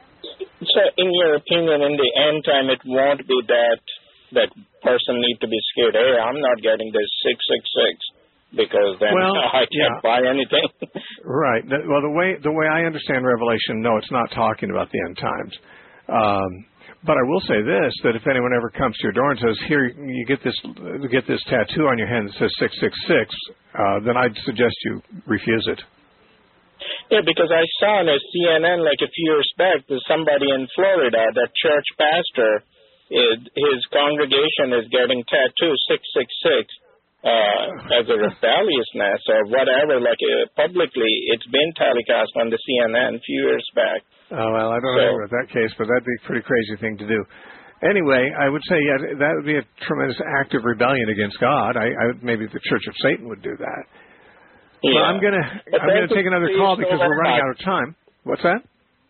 So, in your opinion, in the end time, it won't be that that person need to be scared. Hey, I'm not getting this six six six because then well, I can't yeah. buy anything. Right. Well, the way the way I understand Revelation, no, it's not talking about the end times. Um, but I will say this: that if anyone ever comes to your door and says, "Here, you get this get this tattoo on your hand that says six six six," uh, then I'd suggest you refuse it. Yeah, because I saw on a C N N like a few years back, there's somebody in Florida, that church pastor, is, his congregation is getting tattoo six six six uh, as a rebelliousness or whatever. Like uh, publicly, it's been telecast on the C N N a few years back. Oh, well, I don't so, know about that case, but that'd be a pretty crazy thing to do. Anyway, I would say, yeah, that would be a tremendous act of rebellion against God. I, I maybe the Church of Satan would do that. Yeah. Well, I'm gonna I'm gonna take another call because we're running out of time. What's that?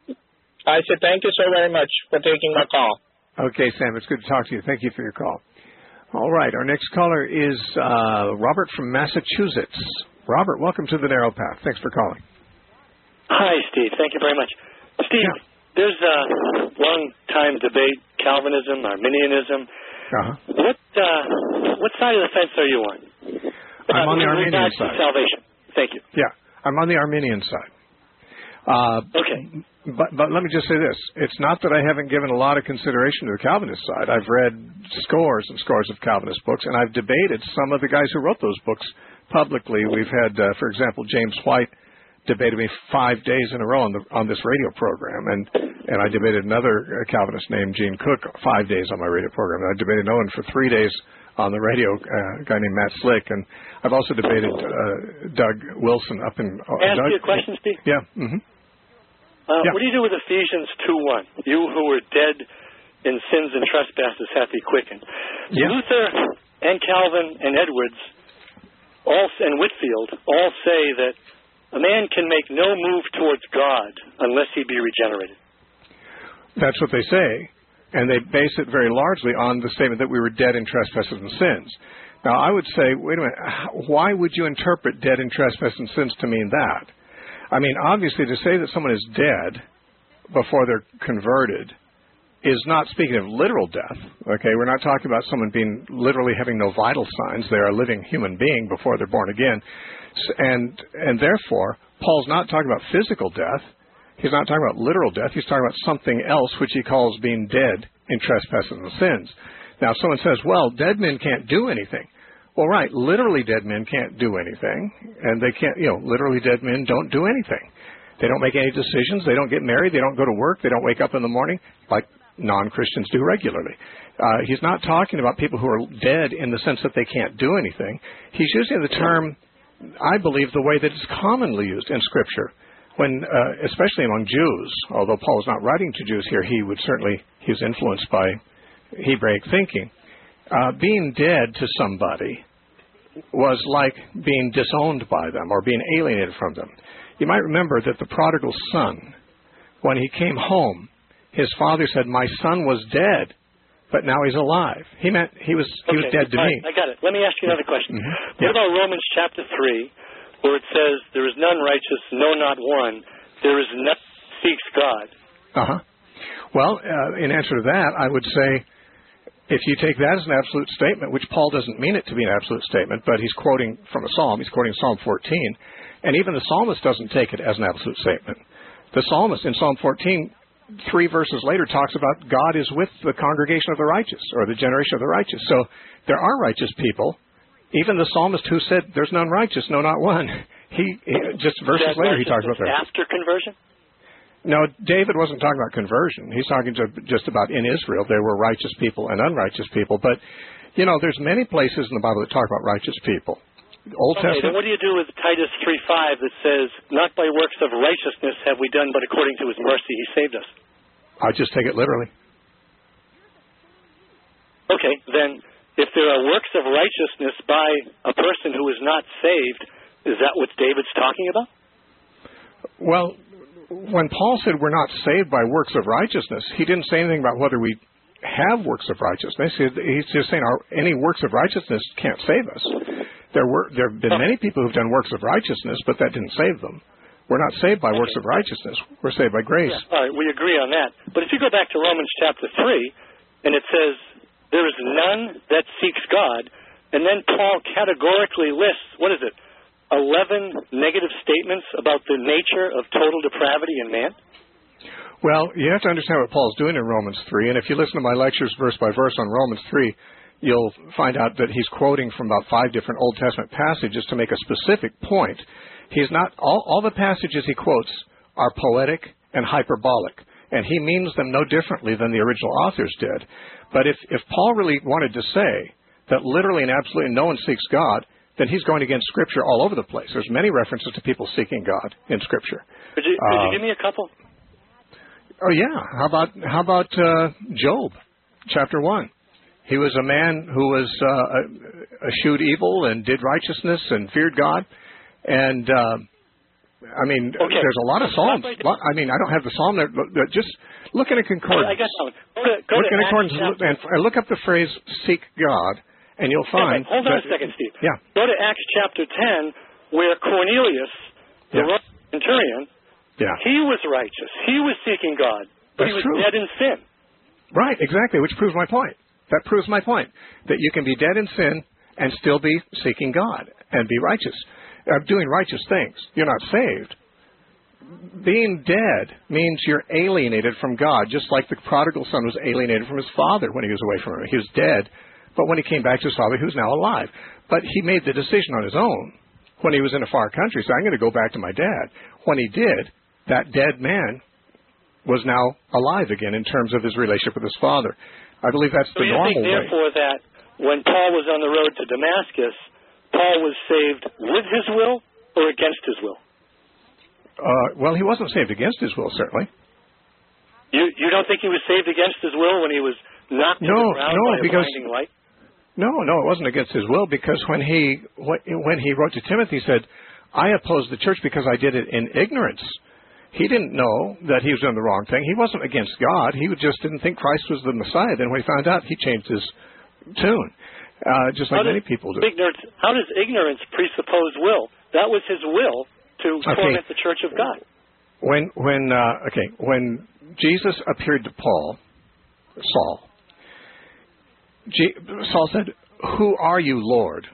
I said thank you so very much for taking my call. Okay, Sam, it's good to talk to you. Thank you for your call. All right, our next caller is uh, Robert from Massachusetts. Robert, welcome to the Narrow Path. Thanks for calling. Hi, Steve. Thank you very much. Steve, yeah. There's a long-time debate, Calvinism, Arminianism. Uh-huh. What uh, what side of the fence are you on? I'm uh, on the Arminian side. Salvation. Thank you. Yeah, I'm on the Arminian side. Uh, okay. But but let me just say this. It's not that I haven't given a lot of consideration to the Calvinist side. I've read scores and scores of Calvinist books, and I've debated some of the guys who wrote those books publicly. We've had, uh, for example, James White debated me five days in a row on, the, on this radio program, and, and I debated another Calvinist named Gene Cook five days on my radio program. And I debated no one for three days on the radio, uh, a guy named Matt Slick, and I've also debated uh, Doug Wilson up in... Uh, Can I ask Doug, you a question, Steve? Yeah. Mm-hmm. Uh, yeah. What do you do with Ephesians two one? You who were dead in sins and trespasses hath he quickened. Yeah. Luther and Calvin and Edwards all and Whitfield all say that a man can make no move towards God unless he be regenerated. That's what they say. And they base it very largely on the statement that we were dead in trespasses and sins. Now, I would say, wait a minute, why would you interpret dead in trespasses and sins to mean that? I mean, obviously, to say that someone is dead before they're converted is not speaking of literal death, okay? We're not talking about someone being literally having no vital signs. They're a living human being before they're born again. And, and therefore, Paul's not talking about physical death. He's not talking about literal death. He's talking about something else, which he calls being dead in trespasses and sins. Now, someone says, well, dead men can't do anything. Well, right, literally dead men can't do anything, and they can't, you know, literally dead men don't do anything. They don't make any decisions. They don't get married. They don't go to work. They don't wake up in the morning like non-Christians do regularly. Uh, he's not talking about people who are dead in the sense that they can't do anything. He's using the term, I believe, the way that it's commonly used in Scripture. When, uh, especially among Jews, although Paul is not writing to Jews here, he would certainly, he's influenced by Hebraic thinking. Uh, being dead to somebody was like being disowned by them or being alienated from them. You might remember that the prodigal son, when he came home, his father said, my son was dead, but now he's alive. He meant he was he okay. was dead to All me. Right. I got it. Let me ask you another question. Mm-hmm. What Yeah. about Romans chapter three, where it says, there is none righteous, no, not one. There is none who seeks God. Uh-huh. Well, uh, in answer to that, I would say, if you take that as an absolute statement, which Paul doesn't mean it to be an absolute statement, but he's quoting from a psalm, he's quoting Psalm fourteen, and even the psalmist doesn't take it as an absolute statement. The psalmist in Psalm fourteen, three verses later, talks about God is with the congregation of the righteous, or the generation of the righteous. So there are righteous people. Even the psalmist who said, there's none righteous, no, not one, he, he just verses later he talks about that. After conversion? No, David wasn't talking about conversion. He's talking to just about in Israel there were righteous people and unrighteous people. But, you know, there's many places in the Bible that talk about righteous people. Old okay, Testament. Then what do you do with Titus three five that says, not by works of righteousness have we done, but according to his mercy he saved us? I just take it literally. Okay, then if there are works of righteousness by a person who is not saved, is that what David's talking about? Well, when Paul said we're not saved by works of righteousness, he didn't say anything about whether we have works of righteousness. He's just saying our, any works of righteousness can't save us. There were there have been many people who've done works of righteousness, but that didn't save them. We're not saved by works of righteousness. We're saved by grace. Yeah, all right, we agree on that. But if you go back to Romans chapter three, and it says, there is none that seeks God, and then Paul categorically lists, what is it, eleven negative statements about the nature of total depravity in man? Well, you have to understand what Paul's doing in Romans three, and if you listen to my lectures verse by verse on Romans three, you'll find out that he's quoting from about five different Old Testament passages to make a specific point. He's not all, all the passages he quotes are poetic and hyperbolic, and he means them no differently than the original authors did. But if, if Paul really wanted to say that literally and absolutely no one seeks God, then he's going against Scripture all over the place. There's many references to people seeking God in Scripture. Could you, could uh, you give me a couple? Oh yeah. How about how about uh, Job, chapter one? He was a man who was uh, eschewed evil and did righteousness and feared God. And, uh, I mean, okay. there's a lot of Psalms. I mean, I don't have the Psalm there, but just look in a concordance. I got some. Go to, go look to in a concordance and, and look up the phrase, seek God, and you'll find... Yeah, hold on that, a second, Steve. Yeah. Go to Acts chapter ten, where Cornelius, the yeah. Roman centurion, yeah. he was righteous. He was seeking God, but That's he was true. dead in sin. Right, exactly, which proves my point. That proves my point, that you can be dead in sin and still be seeking God and be righteous, uh, doing righteous things. You're not saved. Being dead means you're alienated from God, just like the prodigal son was alienated from his father when he was away from him. He was dead, but when he came back to his father, he was now alive. But he made the decision on his own when he was in a far country, so I'm going to go back to my dad. When he did, that dead man was now alive again in terms of his relationship with his father. I believe that's so the you normal think, therefore, way. that when Paul was on the road to Damascus, Paul was saved with his will or against his will? Uh, well, he wasn't saved against his will, certainly. You you don't think he was saved against his will when he was knocked no, to the ground no, by a because, blinding light? No, no, it wasn't against his will, because when he when he wrote to Timothy, he said, I opposed the church because I did it in ignorance. He didn't know that he was doing the wrong thing. He wasn't against God. He just didn't think Christ was the Messiah. Then when he found out, he changed his tune, uh, just like many people do. Ignorance, how does ignorance presuppose will? That was his will to okay. torment the church of God. When when uh, okay when Jesus appeared to Paul, Saul, G- Saul said, "Who are you, Lord?"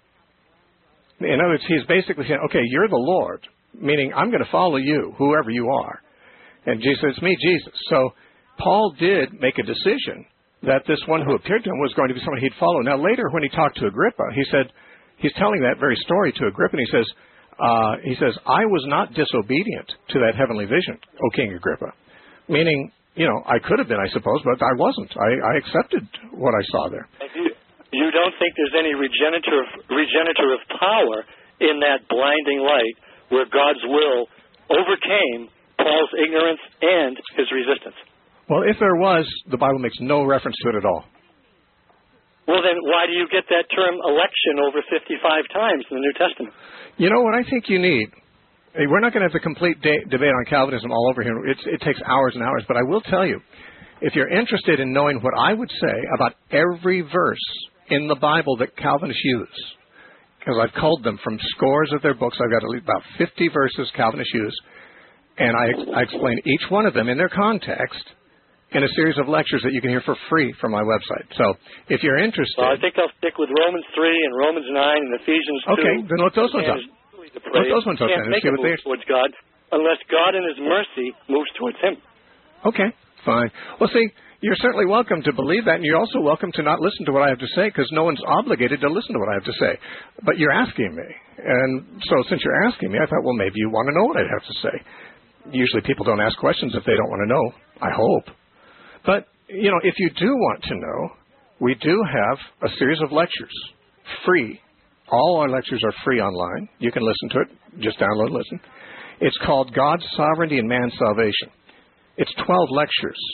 In other words, he's basically saying, "Okay, you're the Lord." Meaning, I'm going to follow you, whoever you are. And Jesus said, it's me, Jesus. So Paul did make a decision that this one who appeared to him was going to be someone he'd follow. Now, later when he talked to Agrippa, he said, he's telling that very story to Agrippa, and he says, uh, he says, I was not disobedient to that heavenly vision, O King Agrippa. Meaning, you know, I could have been, I suppose, but I wasn't. I, I accepted what I saw there. You, you don't think there's any regenerative, regenerative power in that blinding light where God's will overcame Paul's ignorance and his resistance? Well, if there was, the Bible makes no reference to it at all. Well, then why do you get that term election over fifty-five times in the New Testament? You know what I think you need? We're not going to have the complete de- debate on Calvinism all over here. It's, it takes hours and hours. But I will tell you, if you're interested in knowing what I would say about every verse in the Bible that Calvinists use, because I've culled them from scores of their books. I've got at least about fifty verses Calvinists use, and I, I explain each one of them in their context in a series of lectures that you can hear for free from my website. So if you're interested... Well, I think I'll stick with Romans three and Romans nine and Ephesians two. Okay, then let those ones up. Let those ones up then. Can't make a move towards God unless God in His mercy moves towards Him. Okay, fine. Well, see... You're certainly welcome to believe that, and you're also welcome to not listen to what I have to say, because no one's obligated to listen to what I have to say. But you're asking me. And so since you're asking me, I thought, well, maybe you want to know what I have to say. Usually people don't ask questions if they don't want to know, I hope. But, you know, if you do want to know, we do have a series of lectures, free. All our lectures are free online. You can listen to it. Just download and listen. It's called God's Sovereignty and Man's Salvation. It's twelve lectures.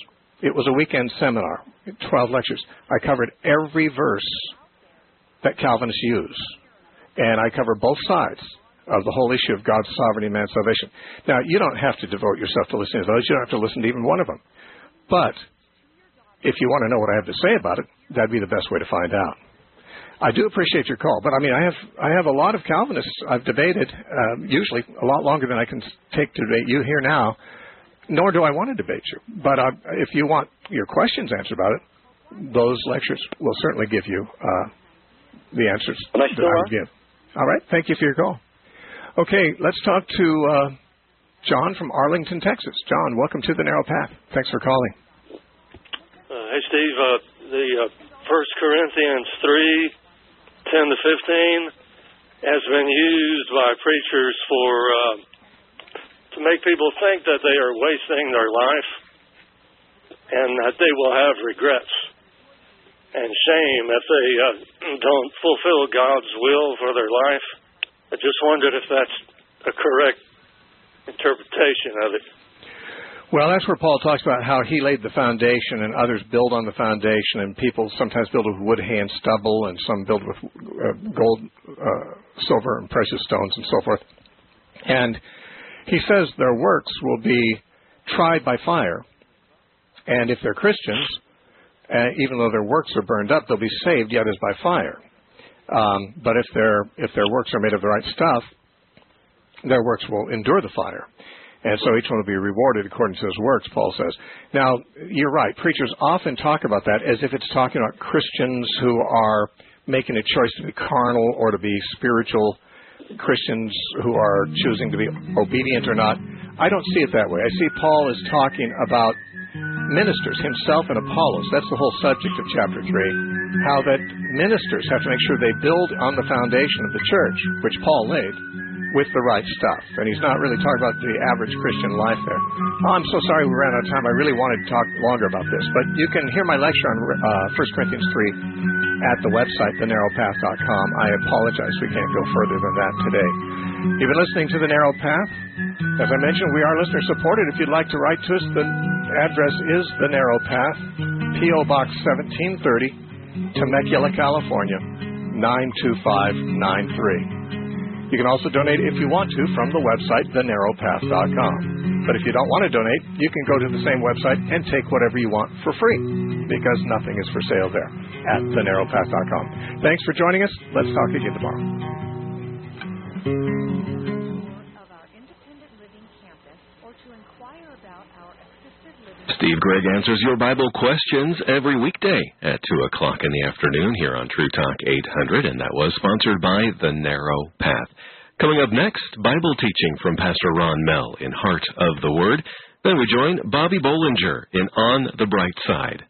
It was a weekend seminar, twelve lectures. I covered every verse that Calvinists use, and I cover both sides of the whole issue of God's sovereignty and man's salvation. Now, you don't have to devote yourself to listening to those. You don't have to listen to even one of them. But if you want to know what I have to say about it, that'd be the best way to find out. I do appreciate your call, but I mean, I have I have a lot of Calvinists I've debated, uh, usually a lot longer than I can take to debate you here now, nor do I want to debate you. But uh, if you want your questions answered about it, those lectures will certainly give you uh, the answers that I would give. All right, thank you for your call. Okay, let's talk to uh, John from Arlington, Texas. John, welcome to the Narrow Path. Thanks for calling. Uh, hey, Steve, uh, the uh, First Corinthians three, ten to fifteen has been used by preachers for uh, to make people think that they are wasting their life and that they will have regrets and shame if they uh, don't fulfill God's will for their life. I just wondered if that's a correct interpretation of it. Well, that's where Paul talks about how he laid the foundation and others build on the foundation, and people sometimes build with wood, hay, and stubble, and some build with uh, gold, uh, silver, and precious stones, and so forth. And he says their works will be tried by fire, and if they're Christians, uh, even though their works are burned up, they'll be saved yet as by fire. Um, but if their if their works are made of the right stuff, their works will endure the fire. And so each one will be rewarded according to his works, Paul says. Now, you're right. Preachers often talk about that as if it's talking about Christians who are making a choice to be carnal or to be spiritual, Christians who are choosing to be obedient or not. I don't see it that way. I see Paul is talking about ministers, himself and Apollos. That's the whole subject of chapter three, how that ministers have to make sure they build on the foundation of the church, which Paul laid, with the right stuff. And he's not really talking about the average Christian life there. Oh, I'm so sorry we ran out of time. I really wanted to talk longer about this. But you can hear my lecture on uh, First Corinthians three at the website, the narrow path dot com. I apologize we can't go further than that today. You've been listening to The Narrow Path. As I mentioned, we are listener-supported. If you'd like to write to us, the address is The Narrow Path, P O Box seventeen thirty, Temecula, California, nine two five nine three. You can also donate if you want to from the website, the narrow path dot com. But if you don't want to donate, you can go to the same website and take whatever you want for free, because nothing is for sale there at the narrow path dot com. Thanks for joining us. Let's talk again tomorrow. Steve Gregg answers your Bible questions every weekday at two o'clock in the afternoon here on True Talk eight hundred, and that was sponsored by The Narrow Path. Coming up next, Bible teaching from Pastor Ron Mell in Heart of the Word. Then we join Bobby Bollinger in On the Bright Side.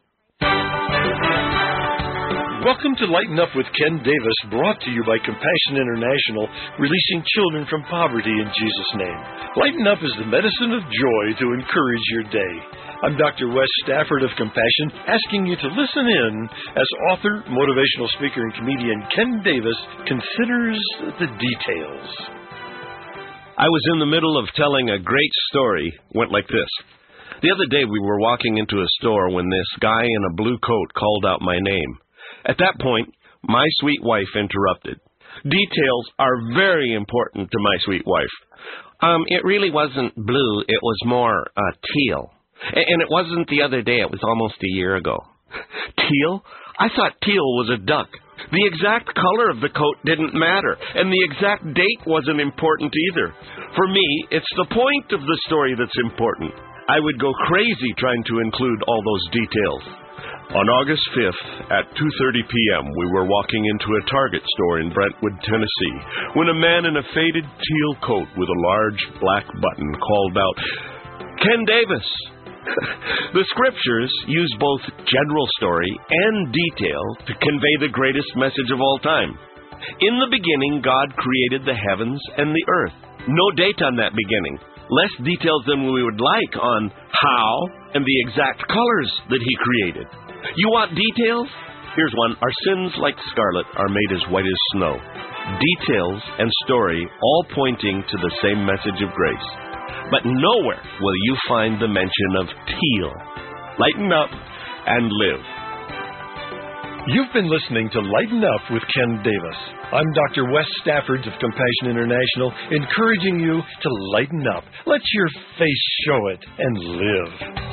Welcome to Lighten Up with Ken Davis, brought to you by Compassion International, releasing children from poverty in Jesus' name. Lighten Up is the medicine of joy to encourage your day. I'm Doctor Wes Stafford of Compassion, asking you to listen in as author, motivational speaker, and comedian Ken Davis considers the details. I was in the middle of telling a great story. Went like this. The other day we were walking into a store when this guy in a blue coat called out my name. At that point, my sweet wife interrupted. Details are very important to my sweet wife. Um, it really wasn't blue, it was more uh, teal. And it wasn't the other day, it was almost a year ago. Teal? I thought teal was a duck. The exact color of the coat didn't matter, and the exact date wasn't important either. For me, it's the point of the story that's important. I would go crazy trying to include all those details. On August fifth at two thirty p.m., we were walking into a Target store in Brentwood, Tennessee, when a man in a faded teal coat with a large black button called out, "Ken Davis!" The scriptures use both general story and detail to convey the greatest message of all time. In the beginning, God created the heavens and the earth. No date on that beginning. Less details than we would like on how and the exact colors that He created. You want details? Here's one. Our sins, like scarlet, are made as white as snow. Details and story all pointing to the same message of grace. But nowhere will you find the mention of teal. lighten up, and live. You've been listening to Lighten Up with Ken Davis. I'm Doctor Wes Staffords of Compassion International, encouraging you to lighten up. Let your face show it and live.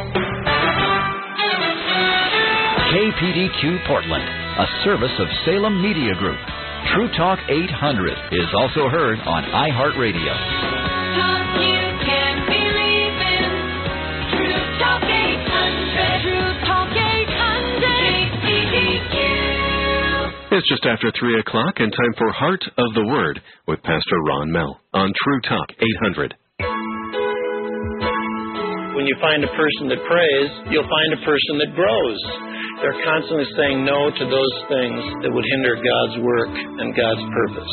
K P D Q Portland, a service of Salem Media Group. True Talk eight hundred is also heard on iHeartRadio. Talk you can believe in. True Talk eight hundred. True Talk eight hundred. K P D Q. It's just after three o'clock and time for Heart of the Word with Pastor Ron Mell on True Talk eight hundred. When you find a person that prays, you'll find a person that grows. They're constantly saying no to those things that would hinder God's work and God's purpose.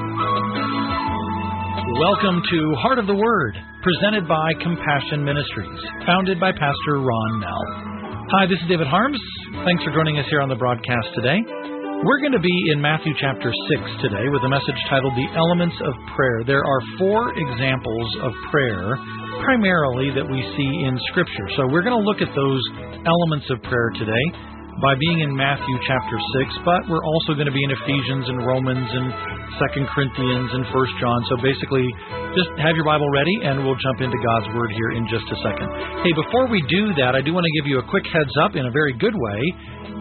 Welcome to Heart of the Word, presented by Compassion Ministries, founded by Pastor Ron Mell. Hi, this is David Harms. Thanks for joining us here on the broadcast today. We're going to be in Matthew chapter six today with a message titled The Elements of Prayer. There are four examples of prayer, primarily that we see in Scripture. So we're going to look at those elements of prayer today by being in Matthew chapter six, but we're also going to be in Ephesians and Romans and Second Corinthians and First John. So basically, just have your Bible ready and we'll jump into God's Word here in just a second. Hey, before we do that, I do want to give you a quick heads up in a very good way.